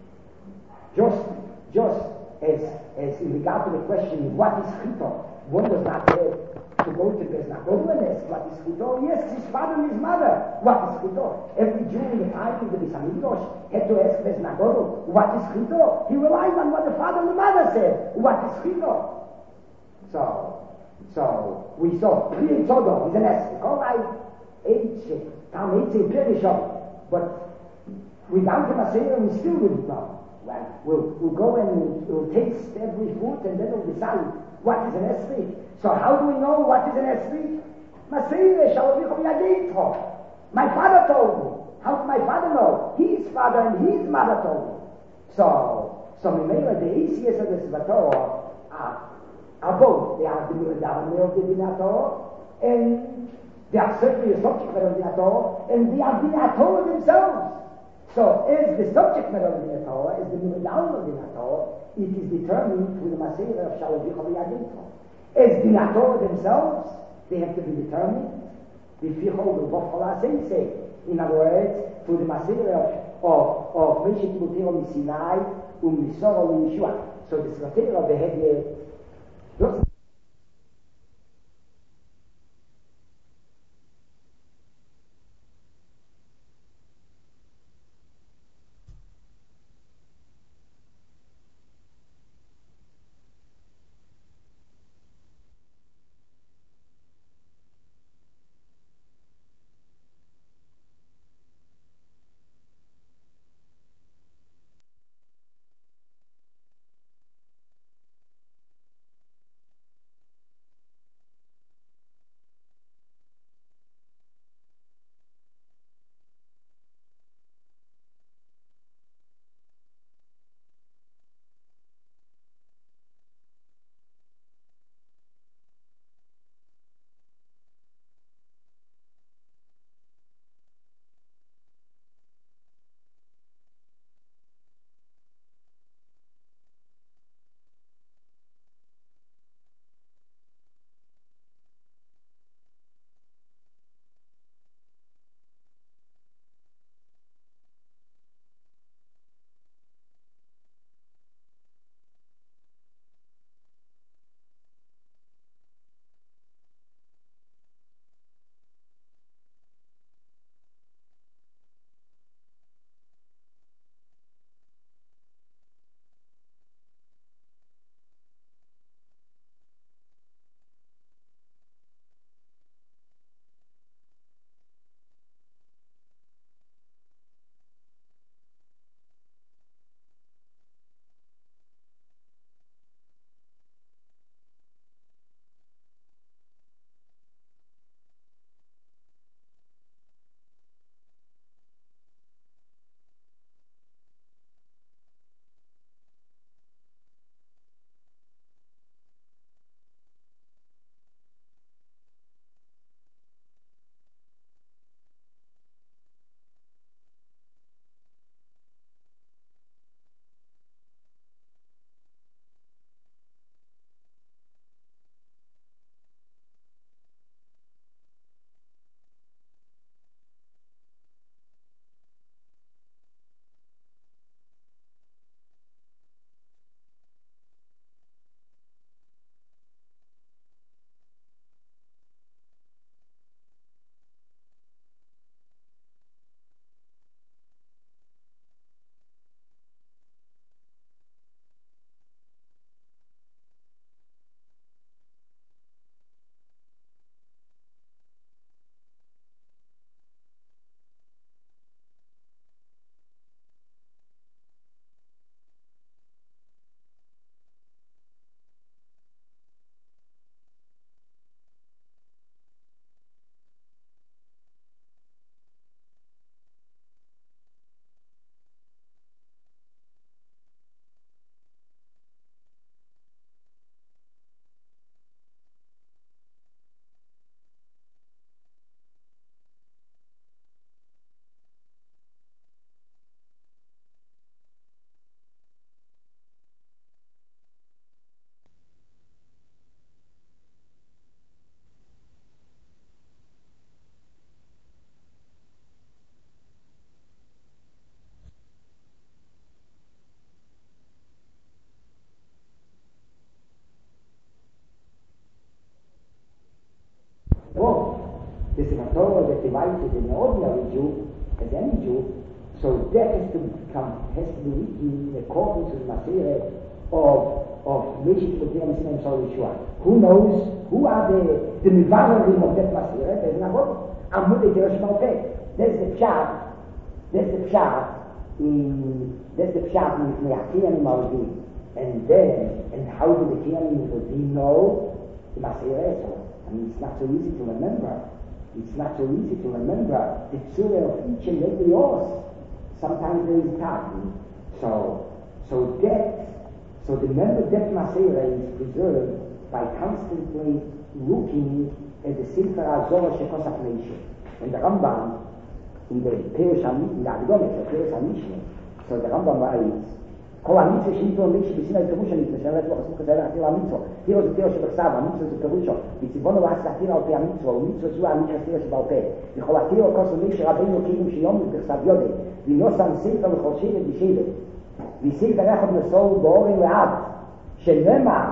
Just as in regard to the question what is Chita, one does not have to go to the Beis Nagodol and ask what is Chita. Yes, his father and his mother, what is Chita? Every Jew in the time of the Beis Hamikdash had to ask Beis Nagodol what is Chita. He relied on what the father and the mother said. What is Chita? So we saw Pri Tzodor is an essay. All right, Tam Eitze Pirishov, but we down to Maseret and we still wouldn't know. Well, we'll go and we'll taste every food and then we'll decide what is an esrich. So how do we know what is an esrich? Maseret Shalom Yichov Yagitro. My father told me. How did my father know? His father and his mother told me. So Mimela, the ACS of the Sefer Torah are both. They are the Miradam of the Dinator, and they are certainly a subject matter of the Dinator, and they are Dinator themselves. So, as the subject matter of the Dinator, as the Miradam of the Dinator, it is determined through the Masera of Shalovicha V'Yadinto. As Dinator themselves, they have to be determined. In other words, through the Masera of Moshe Kibutero Sinai, Misoro Yeshua. So the Sratera of the head This is a Torah that divides an ordinary Jew as any Jew, so that has to be written in accordance with the Maseret of Meshach B'Tira Mitzrayim Shal Yeshua. Who knows who are the Mivarim of that Maseret? There's not one. Amud Eterosh Malpeh. That's the Pshat. That's the Pshat in Kiyanim Malvim. And then, and how do the Kiyanim Malvim know the Maseret? I mean, it's not so easy to remember. It's not so easy to remember the tzura of each and every horse. Sometimes there is time. So So the memory of that Masera is preserved by constantly looking at the Sefer HaZorah Shekosach Meisha. And the Rambam, in the Perush HaMishnah, in the Avidomet, the Perush HaMishnah, so the Rambam writes, כל המצווה שניתנו מישהו בסיני פירוש המצווה, שלא לא חסמו כזה להכיר המצווה. תראו זה תראו שבכתב, המצווה זה פירושו. וציוונו ועש להכיר על פי המצווה, ומצווה זו המצווה תראו שבעל פה. וכל התראו כוסו מישהו רבינו כאילו שיום בכתב יודע. ונוסם ספר לכל שבט ושבט. וספר אחד מסור באורן לאט. שנאמר,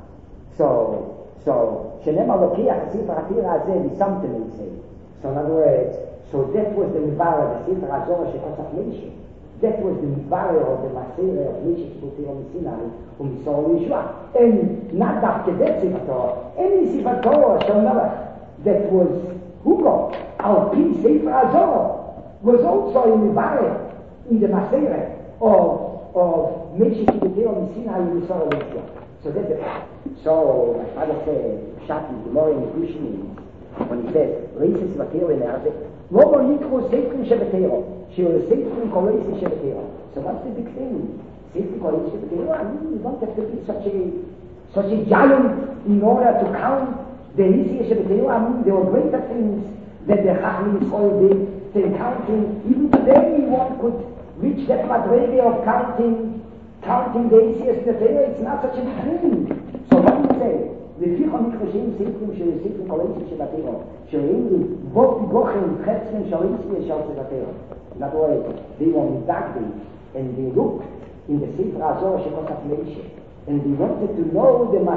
שנאמר לוקח ספר התירה הזה ושמתם את זה. So in other words, so that was the Mibara, the Sefer HaZorah Shekosach Meisha. That was the Mibara of the Masera of Meisha Kibbutz Sinai Yisrael Yeshua. And not after that Sefer Torah, any Sefer Torah that was Hugo, our Pi Sefer HaZorah, was also a Mibara in the Masera of Meisha Kibbutz Sinai Yisrael Yeshua. So that's the fact. So my father said, Shati, the more in the Kushni, when he says, Reises Vatero in Arabic, Lobo Nikru Seifrim Shevetero, Sheo Seifrim Koleisi Shevetero. So what's the big thing? Seifrim Koleisi Shevetero? I mean, you don't have to be such a giant in order to count the Nisi Shevetero. I mean, there were greater things that the Chacham Yisrael did than counting. Even today, one could reach that madrege of counting the Nisi Shevetero. It's not such a big thing. So what do you say? לפיכם מתחשבים ספרים של ספרים קולייסים של התירו, שראינו בו פיגוחם חצים שריסי של התירו. In other words, they were medagdi, and they looked in the Sefer HaZorah Shekosach Meisha, and they wanted to know the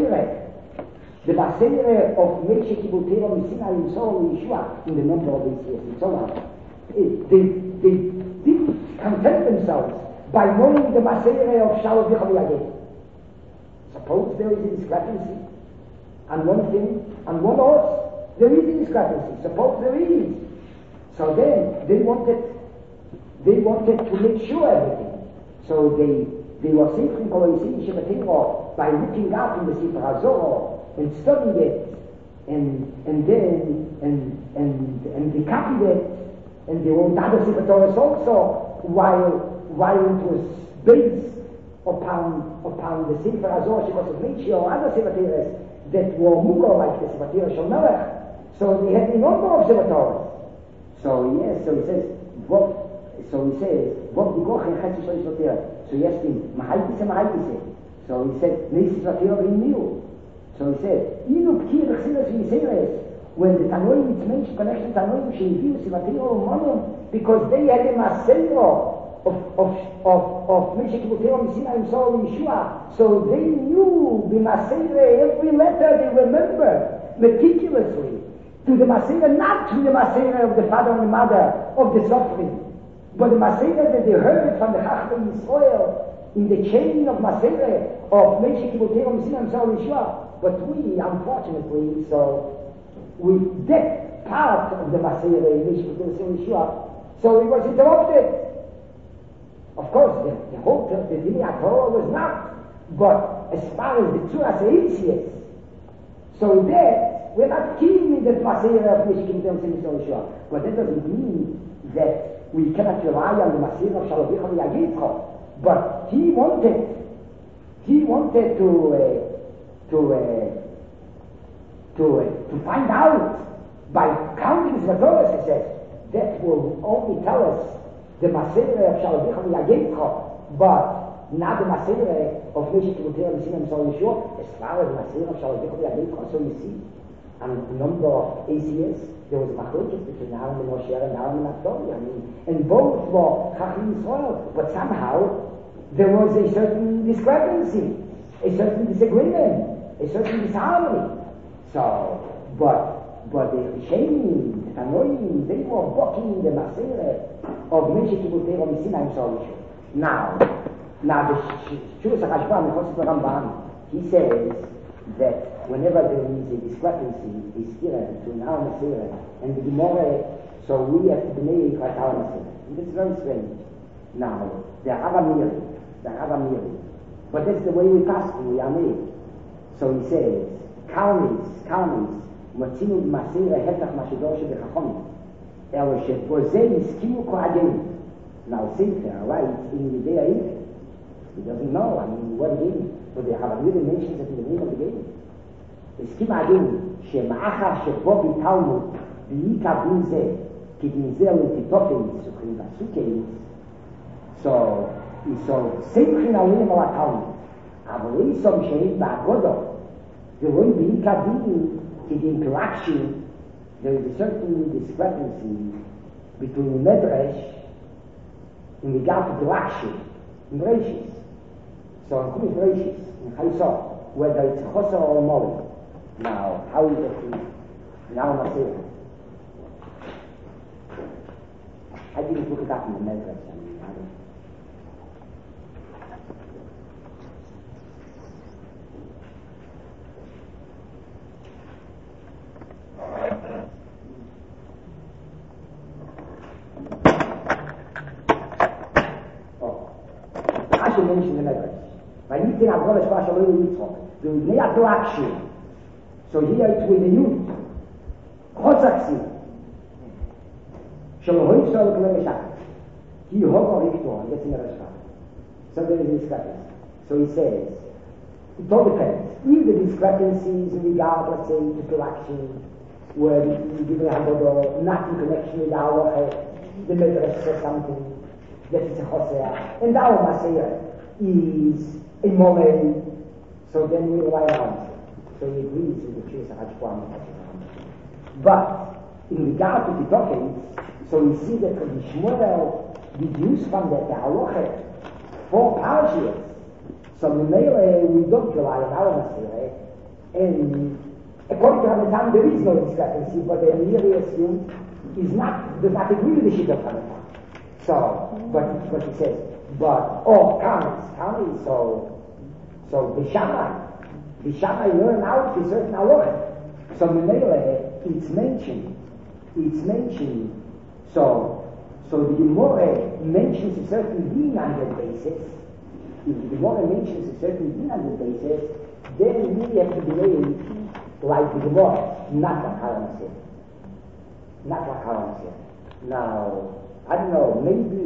Masera of Meisha Kibbutz Sinai Yisrael Yeshua in the number of ACS and so on. They didn't content themselves by knowing the Masera of Shalom Yechal. Suppose there is a discrepancy on one thing, on one horse, there is a discrepancy. Suppose there is. So then they wanted to make sure everything. So they were simply by looking up in the Sefer HaZorah and studying it, and they copied it, and they wrote other Sefer Torahs also, while it was based upon the Sefer HaZorah Shekosach Meisha or other Sefer Torahs that were Mugo like the Sefer Torah Shel Melech. So they had a number of Sefer Torahs. So he says, what Bigochen Chetz Yisrael Sefer Torah. So he asked him, Mahaitise. So he said, Neis Sefer Torah B'Niu. So he said, Inu P'kir Chsilas V'Yiseres. When the Tanoim, it's mentioned connection Tanoim, She'eviu Sefer Torah U'Monim, because they had a Masero of Meisha Kibbutz Sinai Yisrael Yeshua. So they knew the Masera, every letter they remembered meticulously. To the Masera, not to the Masera of the father and the mother of the suffering, but the Masera that they heard from the Chacham Yisrael in the chain of Masera of Meisha Kibbutz Sinai Yisrael Yeshua. But we, unfortunately, with that part of the Masera in Meisha Kibbutz Yeshua, so it was interrupted. Of course, the whole the Divrei Torah was not, but as far as the Tzuras Eitzes, so that we're not keen in that Masera of Meisha Kibbutz Sinai Yeshua. But that doesn't mean that we cannot rely on the Masera of Shalom Yechal. But he wanted to find out by counting his Torah success. That will only tell us the Masera of Shalom Yechal, but not the Masera of Meisha Kibbutz Sinai Yeshua. As far as the Masera of Shalom Yechal, so you see, on a number of ACS, there was a machlokes between Aaron and Moshe and Aaron and Naphtali. And both were Chacham Yisrael, but somehow there was a certain discrepancy, a certain disagreement, a certain disharmony. So, but the Rishonim, the Tanoim, they were blocking the Masera of Meisha Kibbutz Sinai Yisrael. Now the Shuras HaChashbon, the Rambam, he says that whenever there is a discrepancy, a skira between our Masera and the Gemara, so we have to be like our Masera. And it's very strange. Now, they're Aramiri. But that's the way we pass them, we are made. So he says, Kalmis, Motzinu Masera Hetach Mashidor Shebechachomim. Elo Shebozei Iskimu Kohagenim. Now, Sefer writes in the Yidei He doesn't know. I mean, what game? But the Haramiri mentions it in the name of the game. The schema game, Shema'acha Shebo B'Talmud, V'yika B'inze, K'b'inze L'Titofeis, U'chim V'Sukeis. So, Simchin Alim Ala Talmud. אבל אי סום שאין בעבודו, ורואים בעיקר דין, כדי interaction, there is a certain discrepancy between the Medrash in regard to interaction in Rashis. So in Kumis Rashis, in Chaisot, whether it's Choser or Mori. Now, how is it? Now I'm saying. I didn't look it up in the Medrash. Mentioned the Medrash. By Yitzchak Avrola Shvash Aloy Yitzchak, there is no attraction. So here it's with the youth. Chosaksi. Shalohoy Shol K'lem Shach. He Homo Riktor, gets in the Rashva. So there is a discrepancy. So he says, it all depends. If the discrepancies in regard, let's say, to interaction, where you give a Hagodo, not in connection with our the Medrash says something, that it's a Choser, and our Masayah is a Molei, so then we rely on it. So he agrees with the Chus HaChquam. But in regard to the Tokens, so we see that the Shmuel deduced from that the Halochet 4 Parshias. So we don't rely on our Masayah, and according to Hamatam there is no discrepancy, but the Amiri assumes does not agree with the Shidduch of Hamatam. So, but he says, Kami, so Bishamai learn out a certain halach. So it's mentioned, so the Gemara mentions a certain din on that basis. If the Gemara mentions a certain din on that basis, then we have to believe like the Gemara, not like Haram said. Now, I don't know,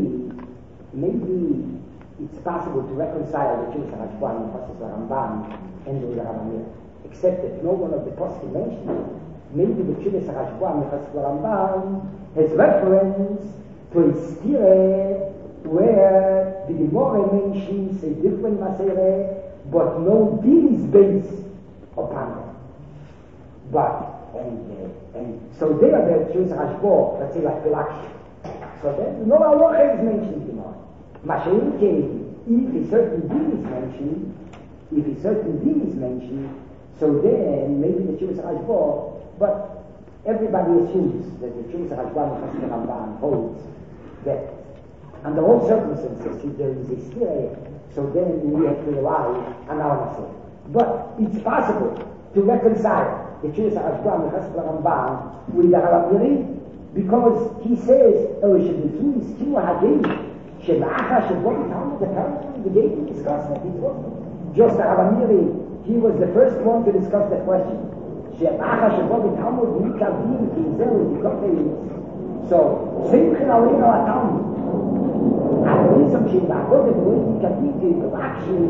maybe it's possible to reconcile the Chus HaChquam and Pasuk Rambam and the Ramamir, except that no one of the poskim mentioned it. Maybe the Chus HaChquam and Pasuk Rambam has reference to a stire where the Gemara mentions a different Masere, but no din is based upon it. And so there the Chus HaChquam, let's say like the Laksh. So then, no halacha is mentioned in Gemara. Mashayin came, if a certain din is mentioned, so then maybe the Chus HaChquam, but everybody assumes that the Chus HaChquam and Chassid Ramban holds that under all circumstances, if there is a stira, so then we have to rely on our Maseh. But it's possible to reconcile the Chus HaChquam and Chassid Ramban with the Haramiri, because he says, the game discussed that before. Just the Haramiri, he was the first one to discuss that question. So, Simchin Alina La Talmud. And the reason she ba'agot the way he can be the action,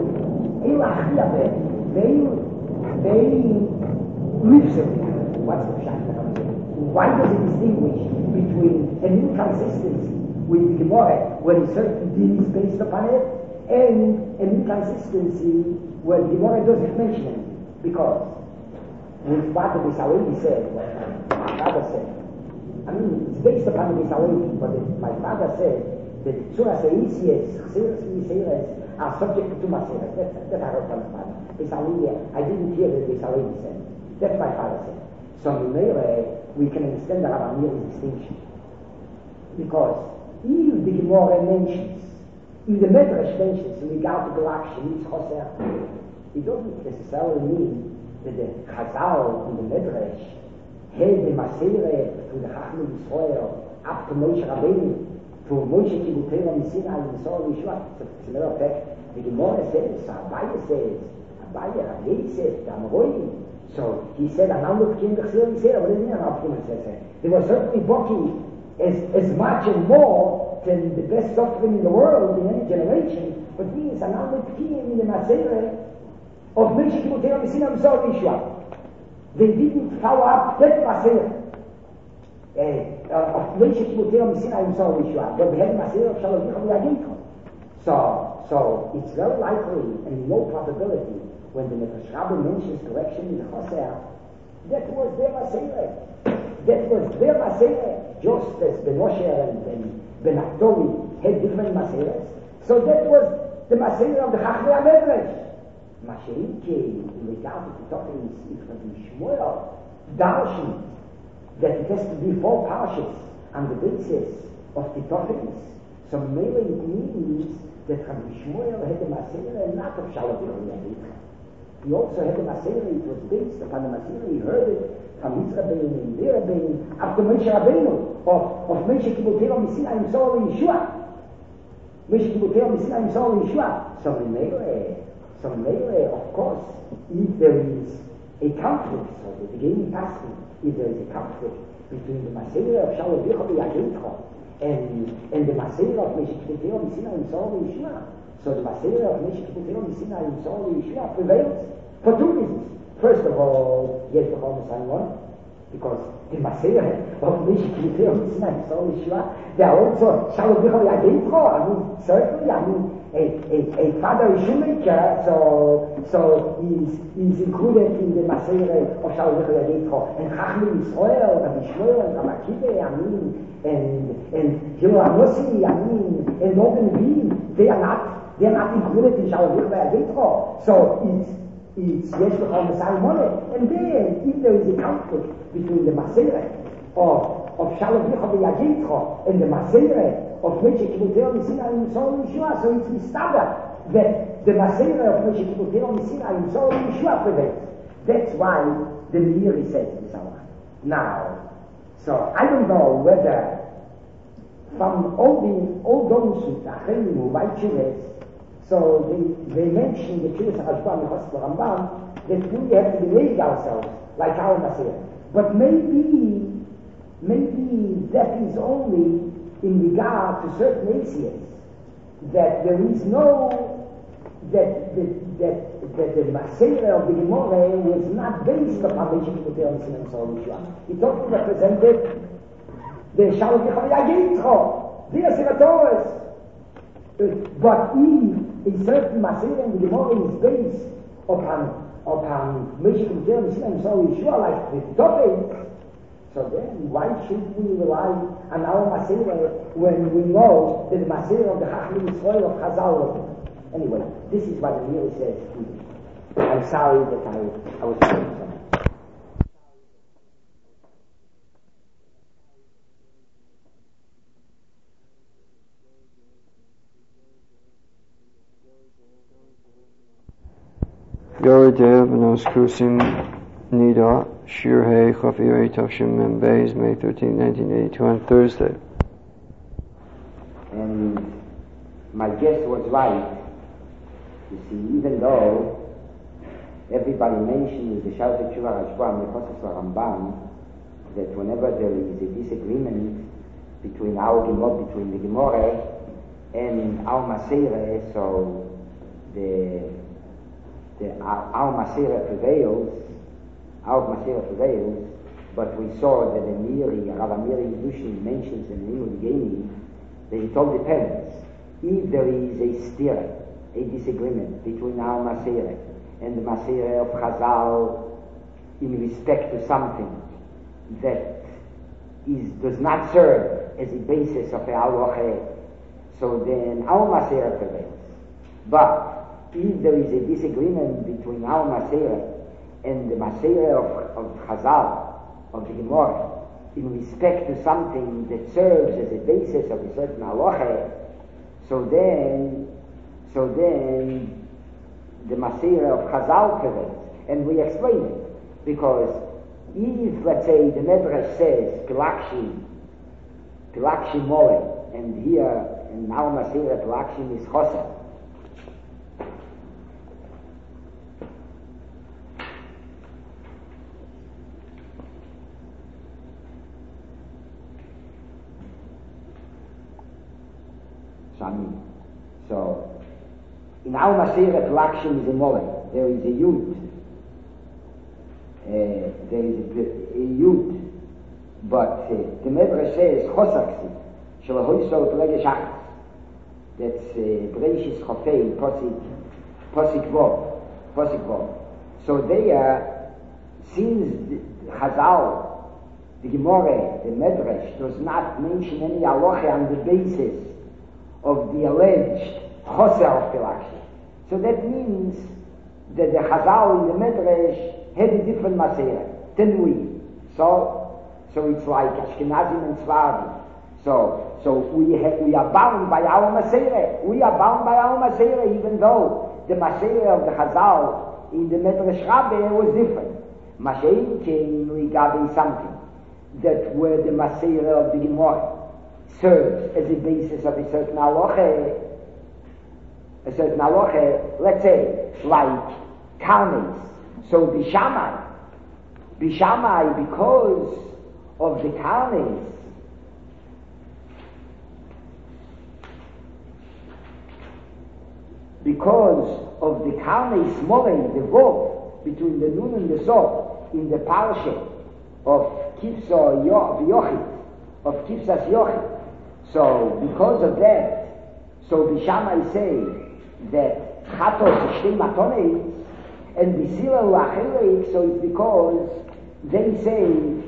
they lives it. What's the pshat? Why does it distinguish between an inconsistency with the Gemara, where a certain din is based upon it, and an inconsistency where the Gemara doesn't mention it? Because with what the Bisaledi said, what my father said, I mean, it's based upon the Bisaledi, but my father said that Tzura Seisies, Chseres Seisies, are subject to Maseres. That's I heard from my father. Bisaledi, I didn't hear that Bisaledi said. That's my father said. So we can understand the Ramamiri's distinction. Because if the Gemara mentions, if the Medrash mentions in regard to Galakshi, it's Choser, it doesn't necessarily mean that the Chazal in the Medrash held the Maseret to the Chachmei Yisrael up to Moshe Rabbeinu, to Moshe Kibutei Misina and Yisrael Yeshua. As a matter of fact, the Gemara says, Abaye says, Amroi. So he said, "Anam King the Chsil." He said, "What does it mean?" Anam King said, "They were certainly booking as much and more than the best doctrine in the world in any generation." but we is an almit kiyim in the Masere of Meshach Mutera Messina Yisrael Yeshua. They didn't follow up that Masere of Meshach Mutera Messina Yisrael Yeshua, but they had Masere of Shalom Yicham Yagintro. So it's very likely and no probability when the Nefesh Rabbi mentions correction in the Choser, that was their Masere. That was their Masere, just as Ben Moshe and Ben Naphtali had different Maseres. So that was the Masere of the Chachmei HaMedrash. Masheike, in regard to the Tofis, it was in Shmuel, Darshan, that it has to be 4 parshas on the basis of the Tofis. So mainly it means that Rabbi Shmuel had the Masere not of Shalom Yechim. He also had the Masere, it was based upon the Masere, he heard it from his Rabbeinu and their Rabbeinu, after Moshe Rabbeinu, of Moshe Kibbutz Messina Yisrael Yeshua. Moshe Kibbutz Messina Yisrael Yeshua. So Mele, of course, if there is a conflict, so the beginning passing, if there is a conflict between the Masere of Shalom Yechim and the Masere of Moshe Kibbutz Messina Yisrael Yeshua, so the Masere of Moshe Kibbutz Messina Yisrael Yeshua prevails for 2 reasons. First of all, yes, the whole one, because the Masere of Moshe Kibbutz Messina Yisrael Yeshua, they are also Shalom Yechim Yagintro. I mean, certainly, a father is shoemaker, so he's included in the Masere of Shalom Yechim Yagintro. And Chachmei Yisrael, Rabbi Shmuel, and Rabbi Akiva, and Hillel Amosi, and all the Nevi'im, they are not included in Shalom Yechim Yagintro. So it's yes to call Messiah Money. And then, if there is a conflict between the Masere of Shalom Yechim Yagintro and the Masere of Moshe Kibbutz Messina Yisrael Yeshua, so it's mistabed that the Masere of Moshe Kibbutz Messina Yisrael Yeshua prevails. That's why the Meiri says this hour. Now, so I don't know whether from all those who who write Chuvas, so they mention the Chuvas HaRashbam and Chosar Rambam, that we have to behave ourselves like our Masere. But maybe that is only in regard to certain ACS, that there is no, that the Masere of the Gemara was not based upon Moshe Kibbutz Messina Yisrael Yeshua. It only represented the Shalom Yechim Yagintro, the Asiratorus. But if a certain Masere in the Gemara is based upon Moshe Kibbutz Messina Yisrael Yeshua, like the Tofes, so then, why should we rely on our Masere when we know that the Masere of the Chachmei Yisrael of Chazal was different? Anyway, this is what the Meiri says. I'm sorry that I was saying so much. Yoredev Benos Kusim Nida Shir Hey Chafirei Tavshim Membeis, May 13, 1982, on Thursday. And my guess was right. You see, even though everybody mentions the Shalom Tshuva Rashbam and Chosar Rambam, that whenever there is a disagreement between the Gemara and our Masere, so our Masere prevails. Our Masere prevails, but we saw that the Rav Amiri Yidushin mentions in the Nimud Geni that it all depends. If there is a stira, a disagreement between our Masere and the Masere of Chazal in respect to something that does not serve as a basis of a halacha, so then our Masere prevails. But if there is a disagreement between our Masere and the Masere of Chazal, of the Gemara, in respect to something that serves as a basis of a certain halacha, so then the Masere of Chazal prevails. And we explain it, because if, let's say, the Medrash says Pilakshi More, and here in our Masere Pilakshi is Choser, in our Maseret Lakshim is a Mole. There is a Yud. There is a Yud. But the Medrash says, Chosaksi, Shalahoisot Legeshachas. That's Breishis Chofei, Posik Vov. So there, since Chazal, the Gemara, the Medrash, does not mention any halacha on the basis of the alleged Choser of Pilakshim. So that means that the Chazal in the Medrash had a different Maseret than we. So it's like Ashkenazim and Sfardim. So we are bound by our Maseret. We are bound by our Maseret, even though the Maseret of the Chazal in the Medrash Rabbah was different. Mashein came regarding something that where the Maseret of the Gemara serves as a basis of a certain halacha, let's say, like Karnes. So Bishamai, because of the Karnes, Molei, the Vov, between the Nun and the Sod, in the Parsha of Kivsa Yochid, of Kivsas Yochid. So because of that, so Bishamai say that Chatos Shtei Matones and Bisila U'Achelik, so it's because they say,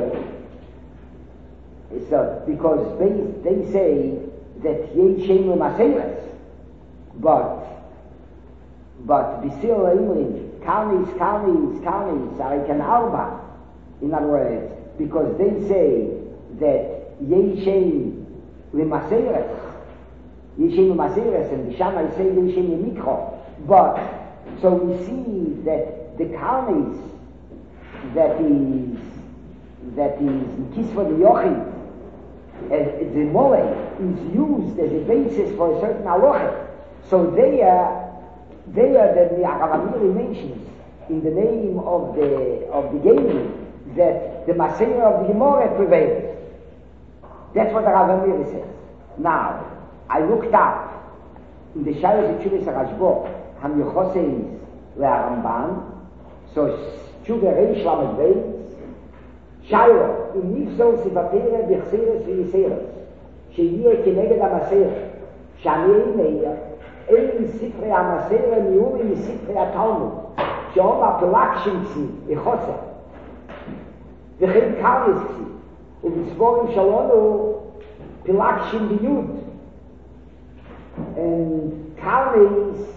they say that Yei Shem L'Maseiras, but Bisila Imrin, Karnis, Arikan Arba, in other words, because they say that Yei Shem L'Maseiras, and Bishamai say Yei Shem L'Mikro, but so we see that the Karnis that is Kisva the Yochid, the Mole is used as a basis for a certain halacha. So there that the Aramiri mentions in the name of the gaming that the Masera of the Gemara prevails. That's what the Aramiri says. Now, I looked up in the Shayos Chuvis Rashbo, Ham Yechoseis LeRamban, so Tshuva Reish Lamed Beis, Shayro, in Nifzol Sivatere Bechseres V'Yiseres, Sheyeh Keneged HaMasera, Shanei Meir, אין ספרי המסר מיורים מספרי התלמוד שאום הפלקשים צי, יחוסר וכן קרס צי ובסבורים שלנו פלקשים ביוד קרס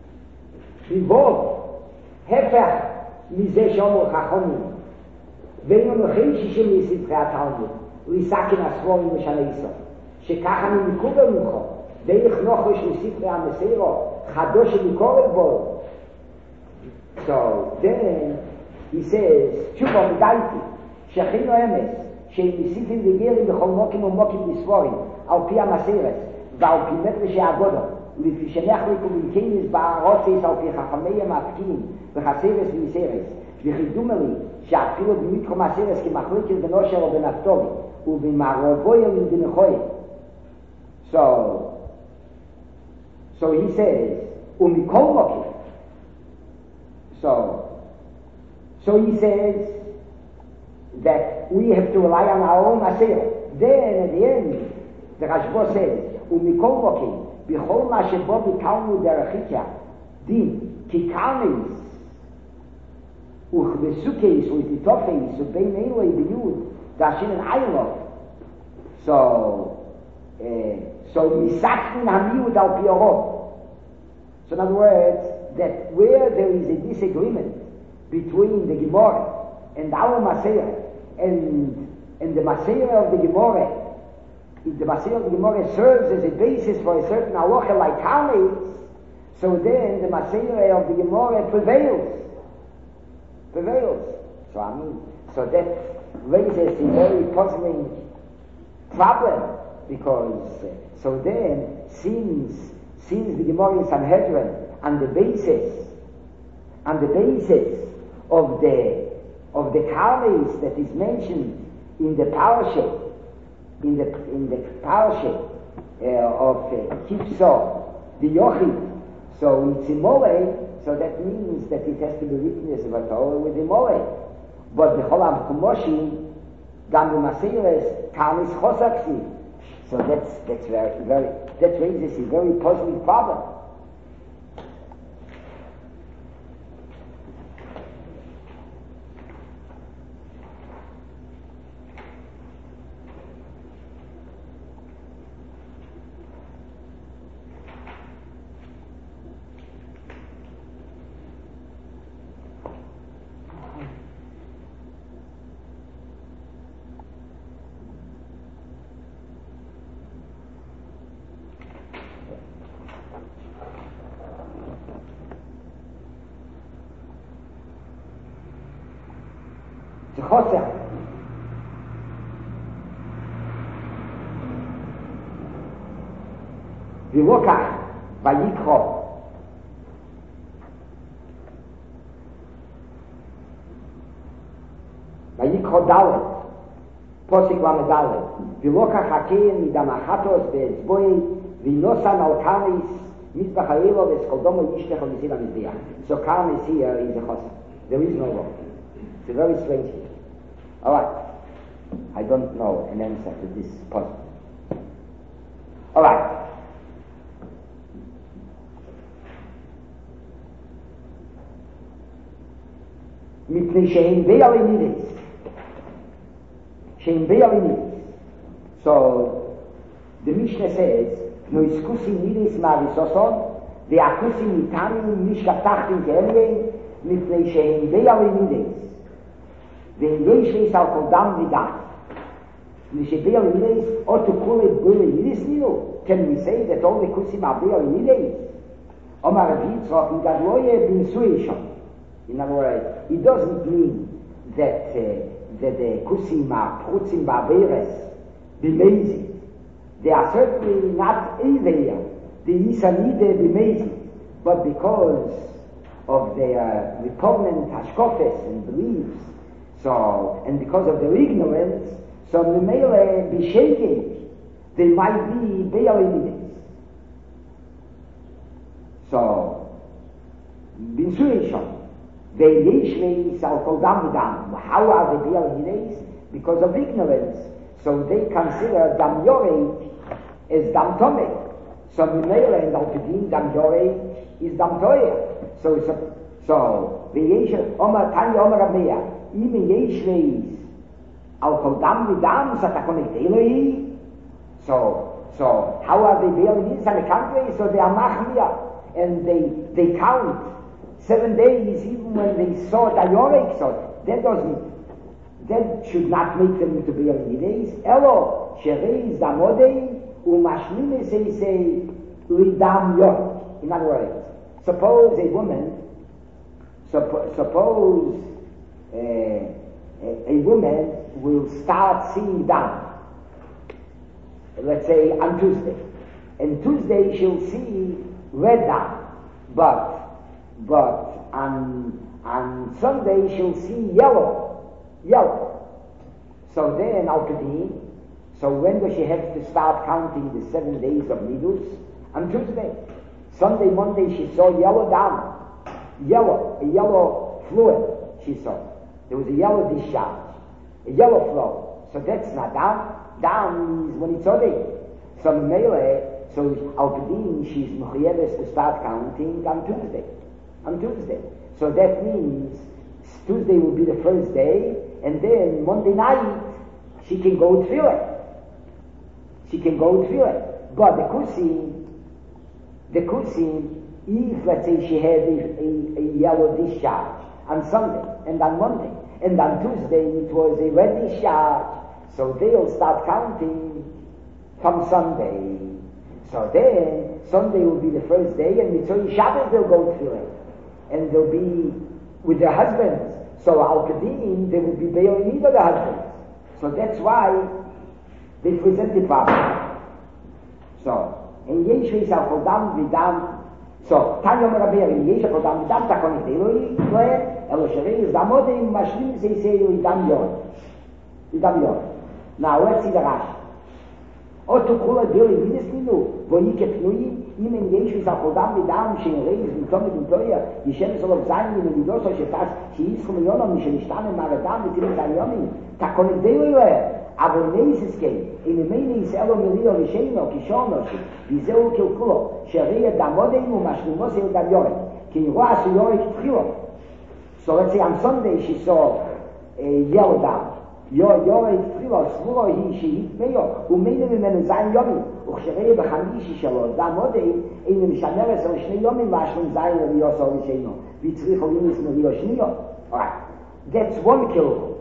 ביבוב הפך מזה שאומר חכונים ואין הולכים 60 מספרי התלמוד ליסקן הסבורים משנה איסו שככה אני מקובל ממך ואיך נוחש לספרי המסרו חדוש שמקורת בו. So then he says, תשובה מדייתי, שכינו אמס, שהם מסיפים וגרים בכל מוקים ומוקים בסבורים, על פי המסרת, ועל פי מטרשי הגודו, ולפי שנחליקו מלכינס בערוצס על פי חכמי המפקינים, וחסרס ומסרס, וחידום לי, שאפילו במתחו מסרס כמחליקת בנושר או בנפתולי, ובמערבוים ובנחוי. So he says, umikol mokim. So he says that we have to rely on our own asir. Then at the end, the Rashbo says, umikol mokim, bichol ma shebo bikalnu derechikya, din, kikarnis, uchbesukes, uititofes, ubein eiloi biyud, dashin and aylov. So misaktin hamiyud al piorot. So in other words, that where there is a disagreement between the Gemara and our Masera and the Masera of the Gemara, if the Masera of the Gemara serves as a basis for a certain halacha like Karnes, so then the Masera of the Gemara prevails. So that raises a very puzzling problem. Because so then, since the Gemara in Sanhedrin on the basis of the Karnes that is mentioned in the parasha of Kivsa the Yochid, So it's imole, so that means that it has to be written as a Torah with imole. But the Cholam Kumoshi, Gam Maseiles, Kamis Chosaksi. So that's very, that raises a very puzzling problem. זה חוסר. ולא כך, ויקרא. ויקרא ד' פוסק למד' ולא כך הכהן מדמחתוס באצבעי וינוסן על קרניס מזבח האלו וסקודומו ישתך ומזיל המזבח. So karnis here is a chosar. There is no law. It's very strange here. All right. I don't know an answer to this puzzle. All right. מפני שאין ביאלי נידס. שאין ביאלי נידס. So, the Mishnah says, no iskusi nidis marisoson, ve'akusi nitanim mishkatachtim ke'elien, mipnei she'en be'ali nidis. Ve'yesh leis al kol dam vidat. Mipnei be'ali nidis, or to call it be'ali nidis nidu. Can we say that all the kusim are be'ali nidis? Omar Rav Yitzchak, in Gadloye b'nsuishon. In other words, it doesn't mean that the kusim are prutzim ba'beres, b'mezit. They are certainly not either the Yisanide b'mezit, but because of their repugnant hashkofes and beliefs, so, and because of their ignorance, so the mele b'shegeg, they might be be'alimides. So, b'nsuishon, ve'yesh al kol dam v'dam. How are they be'alimides? Because of ignorance. So they consider dam yoreh as dam tomeh. So Mimele and Al-Kedin dam yoreh is dam toyeh. So ve'yesh Omar Tanya Omar Rabbeya Ime yesh leis al kol dam v'dam satakonek Elohi. So how are they be'alimides on the country? So they are machmir and they count 7 days even when they saw the yoreh. So that should not make them to be al-Yideis. Elo, shereiz damodei, umashmime say lidam york. In other words, suppose a woman, a woman will start seeing dam, let's say on Tuesday. And Tuesday she'll see red dam, but on Sunday she'll see yellow. So then Al-Kedin, so when does she have to start counting the 7 days of Nidus? On Tuesday. Sunday, Monday she saw yellow down. A yellow fluid she saw. There was a yellow discharge, a yellow flow. So that's not down. Down is when it's already. So Mele, so Al-Kedin, she's mechuyeves to start counting on Tuesday. So that means Tuesday will be the first day, and then Monday night she can go tefillah. But the kusim, if let's say she had a yellow discharge on Sunday and on Monday, and on Tuesday it was a red discharge, so they'll start counting from Sunday. So then Sunday will be the first day, and Mitzvah Shabbos they'll go tefillah, and they'll be with their husbands. So Al-Kedin, they will be bailing either the husbands. So that's why they present the problem. So, in Yeshua al Kodam Vidam, so, Tanya Meraber, in Yeshua Kodam Vidam, Takonik Eloi, Elo Sherei, Zamodim, Mashlim, say, Idam Yor. Now, let's see the Rashi. Oto kula dili videsninu, vojike pnujim, imen Ješu za hodam vidam, še in reis, mitomit in toja, Yishem solov zayim, in vidoso, še tas, še ischum yonom, še nishtane, maradam, vitim zayomin, tako ne delile, aber neisiske, in meine is elo milio risheno, kishono, vizeu kilkulo, sheria da modeinu, mashlimos el da yorek, ki roas yorek tchilo. So let's say on Sunday she saw yelled out. Yorek tchilo, svuro hi, she hit meyo, umeine mimenu zayin yomin, uchshereya b'chamishi shelo, da modein, in mishaneres el shne yomin, mashlim zayin eliyoso risheno, vitzrich olinis melio shniyo. Alright, that's one kilkulo.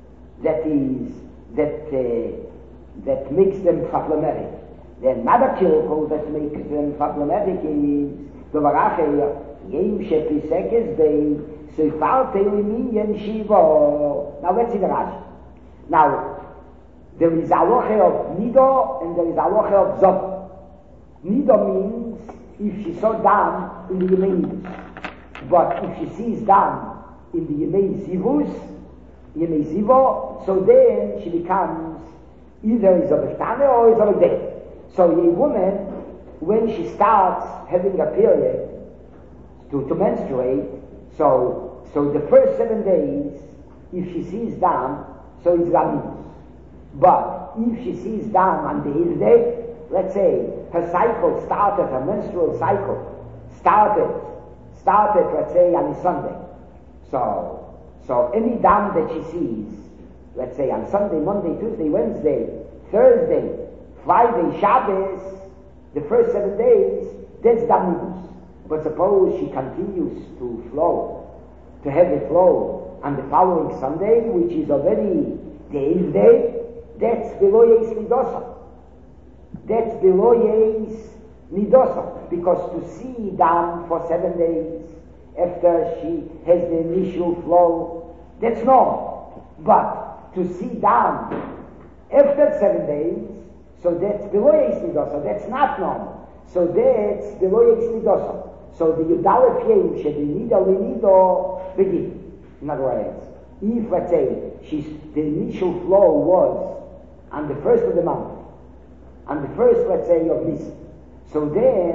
That makes them problematic. The another kilkul that makes them problematic is the varache yem shepisekes bei seifarte liminyan shiva. Now let's see the Rashi. Now there is aloche of nido and there is aloche of zov. Nido means if she saw dam in the yemei, but if she sees dam in the yemei zivus, Yemei Zivo, so then she becomes either is of a Tane or is of a day. So a woman, when she starts having a period to menstruate, so the first 7 days, if she sees dam, so it's Raminus. But if she sees dam on the 8th day, let's say her cycle started, her menstrual cycle started, let's say, on a Sunday. So any dam that she sees, let's say on Sunday, Monday, Tuesday, Wednesday, Thursday, Friday, Shabbos, the first 7 days, that's damnibus. But suppose she continues to have a flow on the following Sunday, which is already the 8th day, that's below Yes Nidosa. That's below Yes Nidosa. Because to see dam for 7 days, after she has the initial flow, that's normal. But to see down after 7 days, so that's below Yes Nidosa, that's not normal. So that's below Yes Nidosa. So the Yudalef Yem Shebenido begin. In other words, if, let's say, the initial flow was on the first of the month, on the first, let's say, of Nisan, so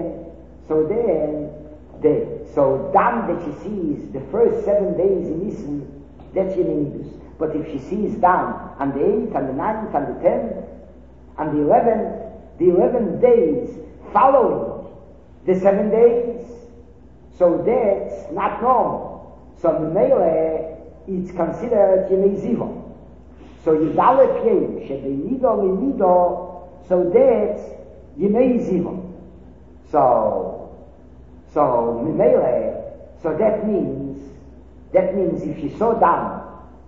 dam that she sees the first 7 days in Nisan, that's Yemenidus. But if she sees dam on the 8th, on the 9th, on the 10th, on the 11th, the 11 days following the 7 days, so that's not normal. So Mele, it's considered Yemei Zivo. So Yudalef Yem, Shebenido Lenido, so that's Yemei Zivo. So Mimele, so that means if she saw down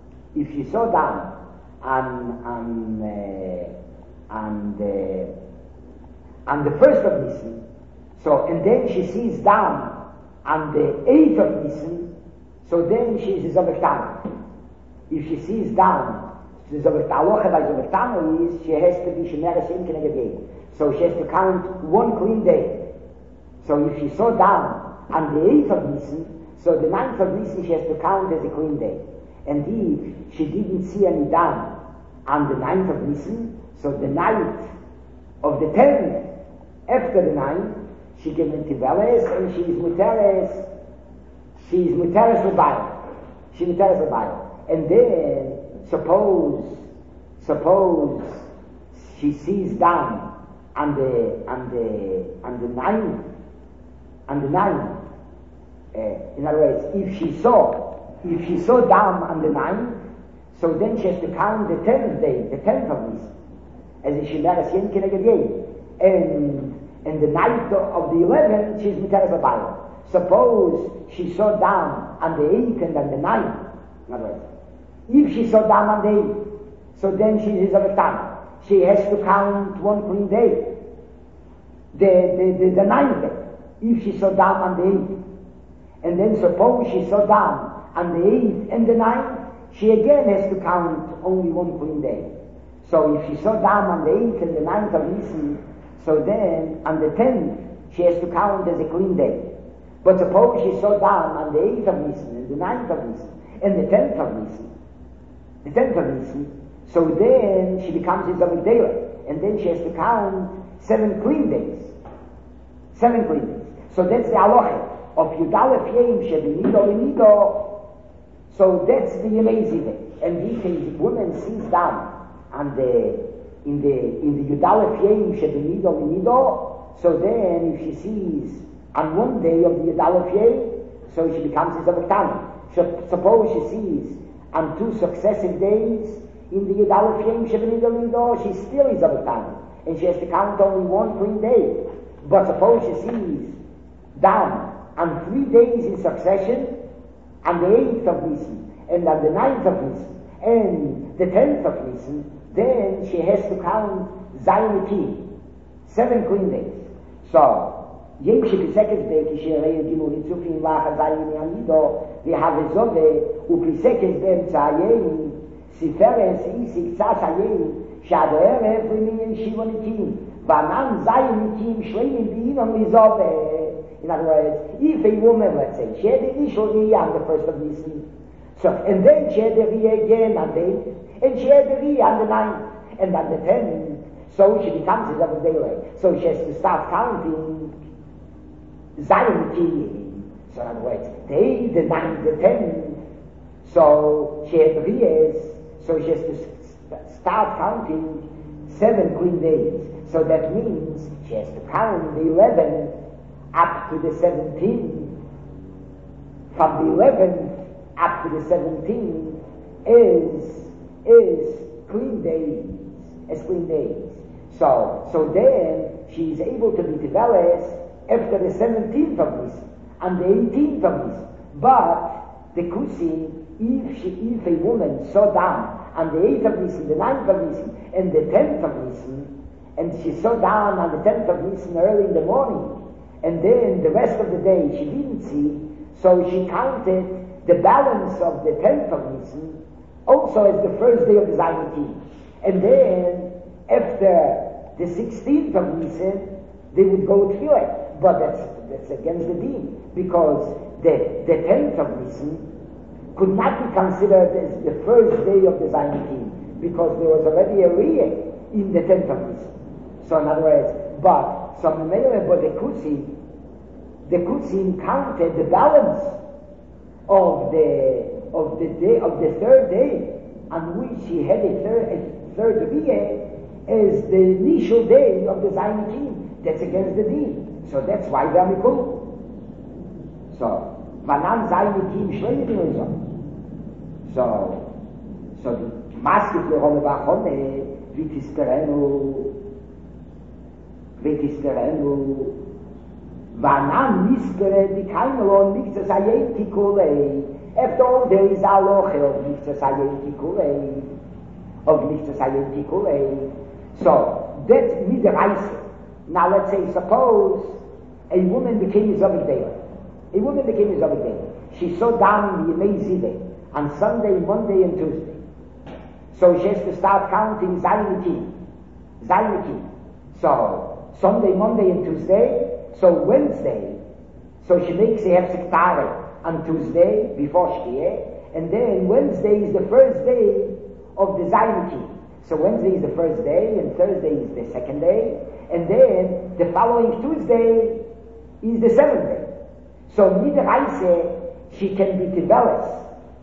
on the first of Nisan, so and then she sees down on the 8th of Nisan, so then she is Zobektana. If she sees down, the Zobektaloche by Zobektana is she has to be Shemeres Yom Keneged. So she has to count 1 clean day. So if she saw down on the 8th of Nisan, so the 9th of Nisan she has to count as a clean day. And if she didn't see any down on the 9th of Nisan, so the night of the 10th, after the 9th, she gives Tiveles and she is Muteres Lebayim. She Muteres Lebayim. And then, suppose she sees down on the 9th, in other words, if she saw down on the 9th, so then she has to count the 10th day, the 10th of Nisan, as if she Shemeres Yom Keneged Yom. And the night of the 11th, she's Miteres Lebayim. Suppose she saw down on the 8th and on the 9th, in other words, if she saw down on the 8th, so then she is a time. She has to count 1 clean day, the 9th day. If she saw down on the 8th, and then suppose she saw down on the 8th and the 9th, she again has to count only 1 clean day. So if she saw down on the 8th and the 9th of Nisan, so then on the 10th she has to count as a clean day. But suppose she saw down on the 8th of Nisan and the 9th of Nisan and the 10th of Nisan, so then she becomes a Zamigdela. and then she has to count 7 clean days. 7 clean days. So that's the halacha of Yudalef Yom Shebinido Linido. So that's the Yemezide. And if a woman sees down on in the Yudalef Yom Shebinido Linido, so then if she sees on one day of the Yudalef Yom, so she becomes a Zavatani. Suppose she sees on 2 successive days in the Yudalef Yom Shebinido Linido, she still is Zavatani. And she has to count only 1 clean day. But suppose she sees down on 3 days in succession, on the 8th of Nisan, and on the 9th of Nisan, and the 10th of Nisan, then she has to count Zayin Ekim, 7 clean days. So, Yem Shepisekes Be, Kisherei Gimel Hitzufim Lacha Zayin Yamido, V'Havizove, Upisekes Be Mtzayim, Siferes Isik Tzasayim, Shado Erev V'Minyan Shivon Ekim, V'Anan Zayin Ekim Shleimim B'Inon Mizove. In other words, if a woman, let's say, she had the initial Riyah on the 1st of Nisan, so, and then she had the Riyah again on the 8th, and she had the Riyah on the 9th, and on the 10th, so she becomes a double day. So she has to start counting Zion Kiyim. So in other words, the 8th, the 9th, the 10th, so she had Riyahs, so she has to start counting 7 clean days. So that means she has to count the 11th up to the 17th. From the 11th up to the 17th is clean days. So then she is able to be developed after the 17th of Nisan and the 18th of Nisan. But the kusin, if a woman saw down on the 8th of Nisan, the 9th of Nisan, and the 10th of Nisan, and she saw down on the 10th of Nisan early in the morning, and then the rest of the day she didn't see, so she counted the balance of the 10th of Nisan also as the first day of the Zayin. And then after the 16th of Nisan they would go tefillah. But that's against the deen, because the 10th of Nisan could not be considered as the first day of the Zayin, because there was already a Riyah in the 10th of Nisan. So in other words, but the Kutsin counted the balance of the day of the 3rd day on which he had a third Riyah as the initial day of the Zayin. That's against the deen. So that's why they are mikul. So Vanan Zayin Shleimim. So the maskit lehole vachone v'tisterenu Vanan niskere di kainelon mikzas hayem tikulei. After all, there is aloche of mikzas hayem tikulei. So that's midraisa. Now let's say, suppose a woman became a Zavik Deilah. She saw down the Yemei Zideh on Sunday, Monday, and Tuesday. So she has to start counting Zayin Ekim. So Sunday, Monday, and Tuesday. So Wednesday, so she makes a Hefsek Tareh on Tuesday before Shkiyeh, and then Wednesday is the first day of the Zayin Ekim. So Wednesday is the first day, and Thursday is the second day, and then the following Tuesday is the 7th day. So Midraise, she can be developed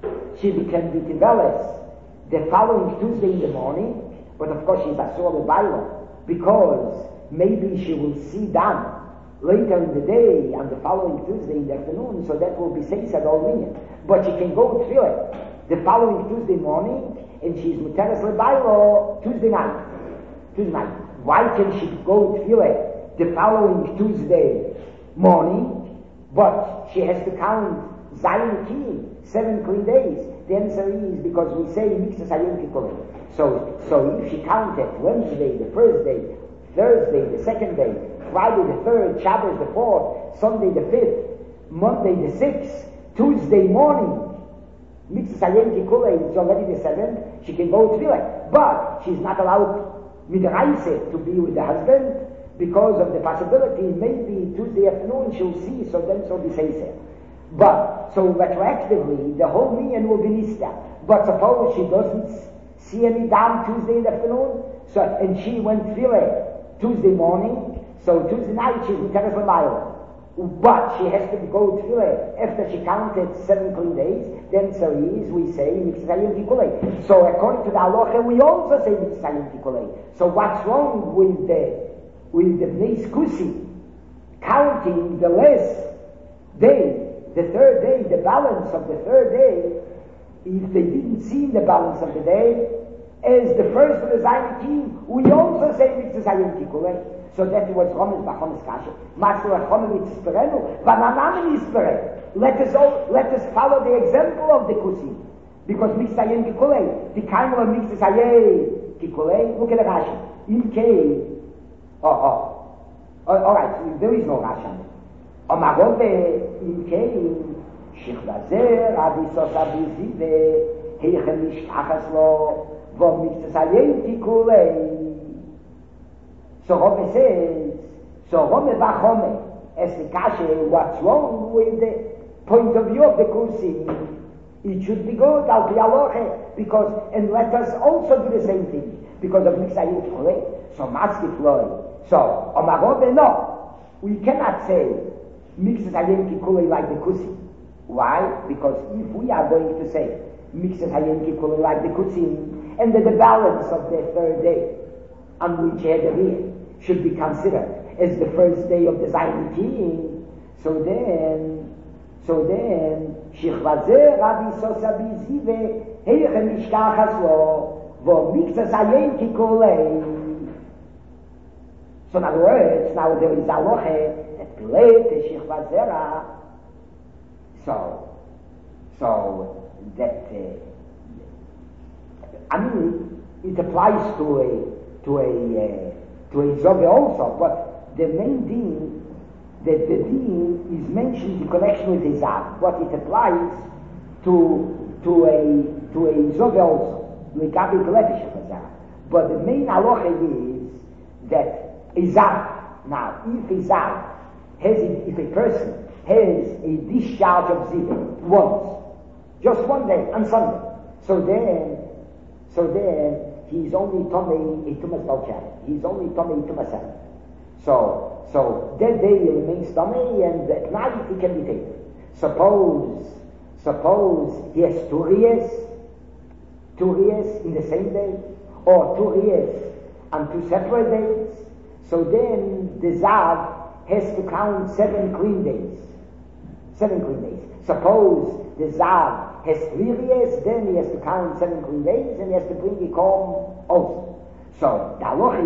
the following Tuesday in the morning, but of course she's Asur Lebaila, because maybe she will see down later in the day on the following Tuesday in the afternoon, so that will be Seisad all minyan. But she can go through it the following Tuesday morning, and she's Muteres Lebaila Tuesday night. Why can she go through it the following Tuesday morning, but she has to count Zayin Ekim, 7 clean days? The answer is because we say Mikzas Hayom Kippurim. So if she counted Wednesday, the first day, Thursday, the second day, Friday the 3rd, Shabbos the 4th, Sunday the 5th, Monday the 6th, Tuesday morning, Mikzas Hayom Kippurim is already the 7th, she can go to it. But she's not allowed midraise to be with the husband because of the possibility maybe Tuesday afternoon she'll see, so then she'll be Seiseh. But, so retroactively, the whole minyan will be Nista. But suppose she doesn't see any down Tuesday in the afternoon, So, and she went tefillah Tuesday morning, so Tuesday night she's Miteres L'mayla. But she has to go tefillah after she counted 7 clean days, then so we say Mitzvayim Tikulei. So according to the halacha, we also say Mitzvayim Tikulei. So what's wrong with the Bnei Skusi counting the last day, the third day, the balance of the third day, if they didn't see the balance of the day, as the first of the Zayin team, we also say Mitzvayim Tikulei. So that was Chomes Bachomes Kasha. Master Chomes Mitzperenu, Vananam Mitzperenu. Let us follow the example of the Kusi. Because Mitzayim Tikulei, the kind of Mitzayim Tikulei, look at the Rashi. In K, alright, there is no Rashi. Omarove, in K, Shichvazer, Avisos Avizive, Heichem Mishkachas Lo, Vo Mitzayim Tikulei. So Rome says, Bachome, as the Kasha, what's wrong with the point of view of the Kursi? It should be good, Al Pi Aloche, because, and let us also do the same thing, because of Mitzayim Tikulei. So Maskif Loi. So, Omarove, no. We cannot say Mitzayim Tikulei like the Kursi. Why? Because if we are going to say Mitzayim Tikulei like the Kursi, and the balance of the third day, on which Hedavir should be considered as the first day of the Zayin King. So then, Shichvazer Rabbi Sosa Bizive, Heichem Mishkachas Lo, Vo Mikzas Hayem Tikulei. So in other words, now there is Aloche, that Pilate, Shichvazera. So that, it applies to a Zove also, but the main thing that the deen is mentioned in connection with Ezav, but it applies to a Zove also, Lekabi Koletish of Ezav. But the main halacha is that Ezav, now if a person has a discharge of Ziv once, just one day, on Sunday, so then he's only Tomei a Tumas Balchan. He's only Tomei Tumas Seven. So that day he remains Tomei, and at night he can be taken. Suppose he has 2 riyas in the same day, or 2 riyas on 2 separate days. So then the Zav has to count 7 clean days. 7 clean days. Suppose the Zav has 3 riyas, then he has to count 7 clean days, and he has to bring it home also. So the halacha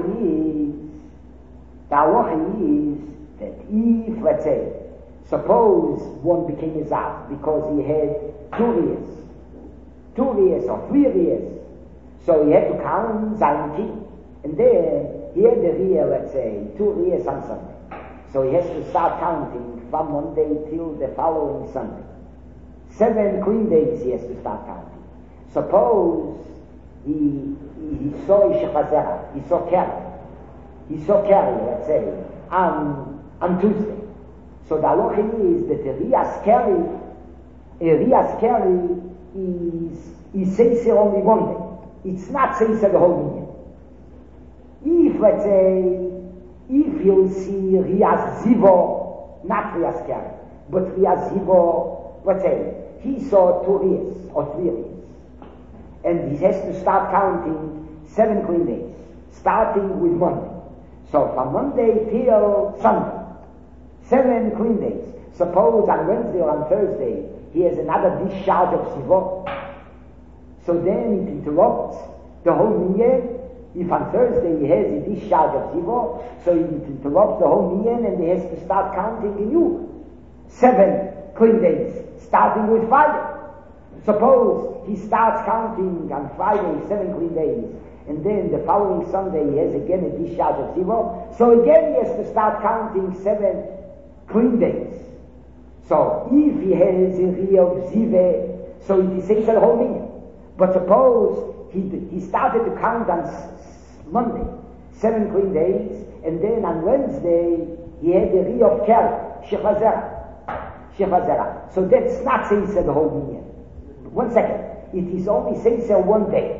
is that if, let's say, suppose one became a Zav because he had 2 riyas or 3 riyas, so he had to count Zayin King, and then he had the riyah, let's say, 2 riyas on Sunday. So he has to start counting from Monday till the following Sunday. 7 clean days he has to start counting. Suppose he saw Ishachazera, he saw Kerry, let's say, on Tuesday. So the halacha is that a Riyas Kerry is Seisei only one day. It's not Seisei the whole minyan. If, let's say, if you'll see Riyas Zivo, not Riyas Kerry, but Riyas Zivo, let's say, he saw 2 riyas or 3 riyas, and he has to start counting 7 clean days, starting with Monday. So from Monday till Sunday, 7 clean days. Suppose on Wednesday or on Thursday he has another discharge of Sivot, so then it interrupts the whole minyan. If on Thursday he has a discharge of Sivot, so it interrupts the whole minyan, and he has to start counting a new 7 clean days, starting with Friday. Suppose he starts counting on Friday 7 clean days, and then the following Sunday he has again a discharge of Zivo, so again he has to start counting 7 clean days. So if he has a real Zive, so it is safe for the whole minyan. But suppose he started to count on Monday 7 clean days, and then on Wednesday he had the real of Kel, Shechazera. So that's not Seisei the whole minyan. 1 second. It is only Seisei one day.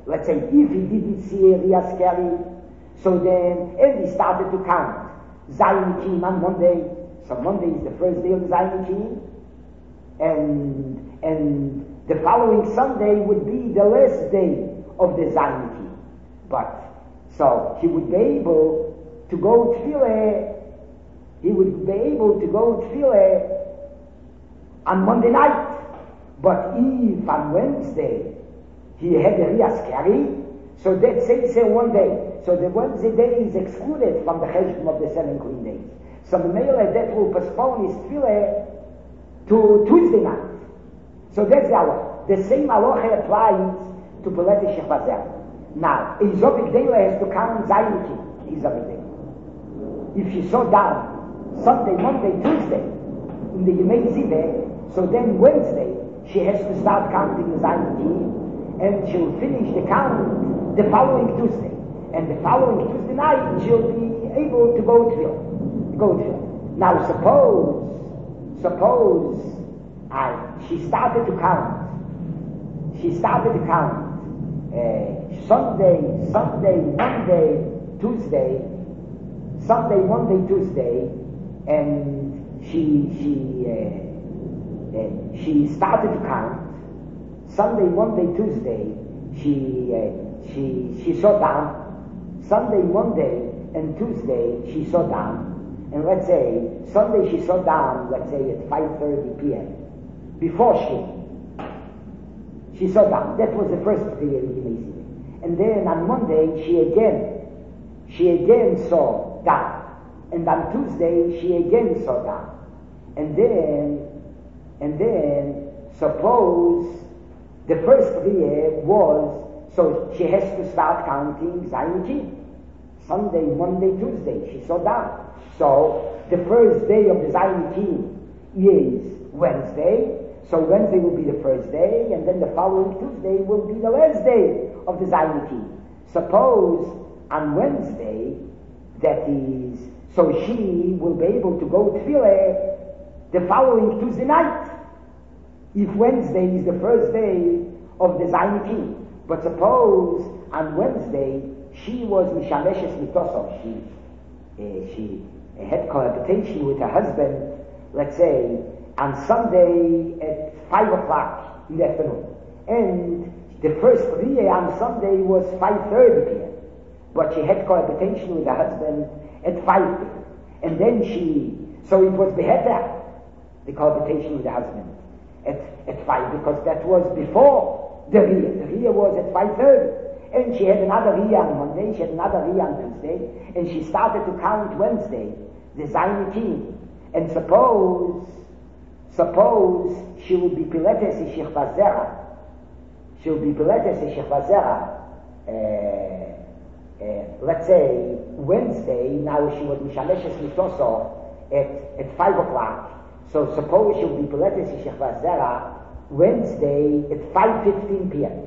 let's say, if he didn't see a Riyas Keri, so then, and he started to count Zayin Kim on Monday, so Monday is the first day of the Zayin Kim, and the following Sunday would be the last day of the Zayin Kim. But, so, he would be able to go Tefillah, on Monday night. But if on Wednesday he had a Riyas Keri, so that says one day. So the Wednesday day is excluded from the Cheshbon of the 7 clean days. So the male that will postpone his Tefillah to Tuesday night. So that's the halacha. The same halacha applies to Pelete Shechvazer. Now, Izobik Dela has to count Zayin Kim. Izobik Dela. If she saw down Sunday, Monday, Tuesday in the Yemei Ziveh, so then Wednesday she has to start counting the Zayin Kim, and she'll finish the count the following Tuesday. And the following Tuesday night she'll be able to go to Tefillah. Now suppose she started to count Sunday, Monday, Tuesday, and she started to count Sunday, Monday, Tuesday. She saw down Sunday, Monday, and Tuesday. She saw down, and let's say Sunday she saw down. Let's say at 5:30 p.m. before she saw down. That was the first period. And then on Monday she again saw down, and on Tuesday she again saw down, and then suppose the first year was, so she has to start counting Zayin Kim. Sunday, Monday, Tuesday she saw down. So the first day of the Zayin Kim is Wednesday. So Wednesday will be the first day, and then the following Tuesday will be the last day of the Zayin Kim. Suppose on Wednesday, that is, so she will be able to go to Tefillah the following Tuesday night, if Wednesday is the first day of the Zayin Kim. But suppose on Wednesday she was Mishameshes Mitoso, she had cohabitation with her husband, let's say, on Sunday at 5 o'clock in the afternoon. And the first Riyah on Sunday was 5:30 p.m. But she had cohabitation with her husband at 5 p.m. And then so it was beheter, the cohabitation with the husband at 5, because that was before the Riyah. The Riyah was at 5:30. And she had another Riyah on Monday, she had another Riyah on Tuesday, and she started to count Wednesday, the Zayin Kim. And suppose she would be Piletes Ishich Vazera. She would be Piletes Ishich Vazera. Let's say Wednesday, now she was Mishameshes Mitoso at 5 o'clock. So suppose she would be Piletes Ishich Vazera Wednesday at 5:15 p.m.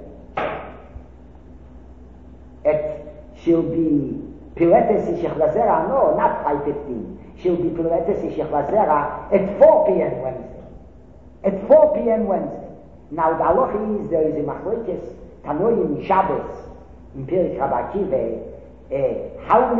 She'll be Piletes Ishich Vazera, no, not 5:15. She'll be Piletes Ishich Vazera at 4 p.m. Wednesday. At 4 p.m. Wednesday. Now the halacha is, there is a machlokes Tanoim Shabbos in Perek Rabbi Akiva, how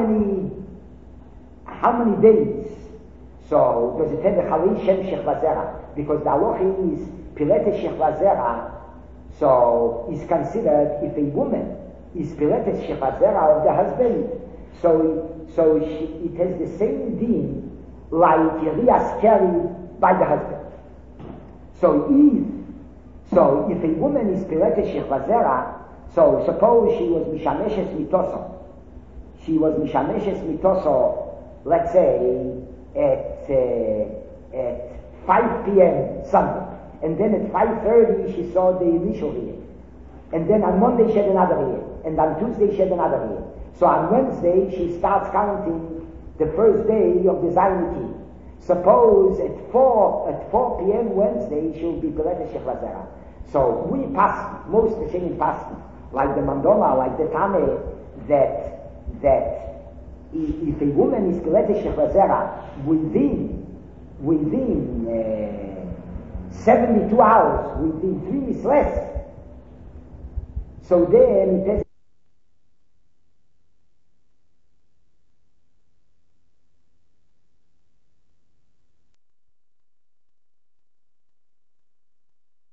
many days? So does it have a Chalei Shem Shech Vazera? Because the halacha is Piletes Shech Vazera, so is considered, if a woman is Piletes Shech Vazera of the husband, so it has the same deen like Riyas Keri by the husband. So if a woman is Piletes Shech Vazera, so suppose she was Mishameshes Mitoso. She was Mishameshes Mitoso, let's say, at 5 p.m. Sunday. And then at 5:30 she saw the initial Riyah. And then on Monday she had another Riyah. And on Tuesday she had another Riyah. So on Wednesday she starts counting the first day of the Zayin Kim. Suppose at 4 p.m. Wednesday she'll be Piletes Shech Vazera. So we pass, most Rishonim pass, like the Mandoma, like the Tame, that if a woman is Piletes Shech Vazera within 72 hours, within 3 weeks less, So then,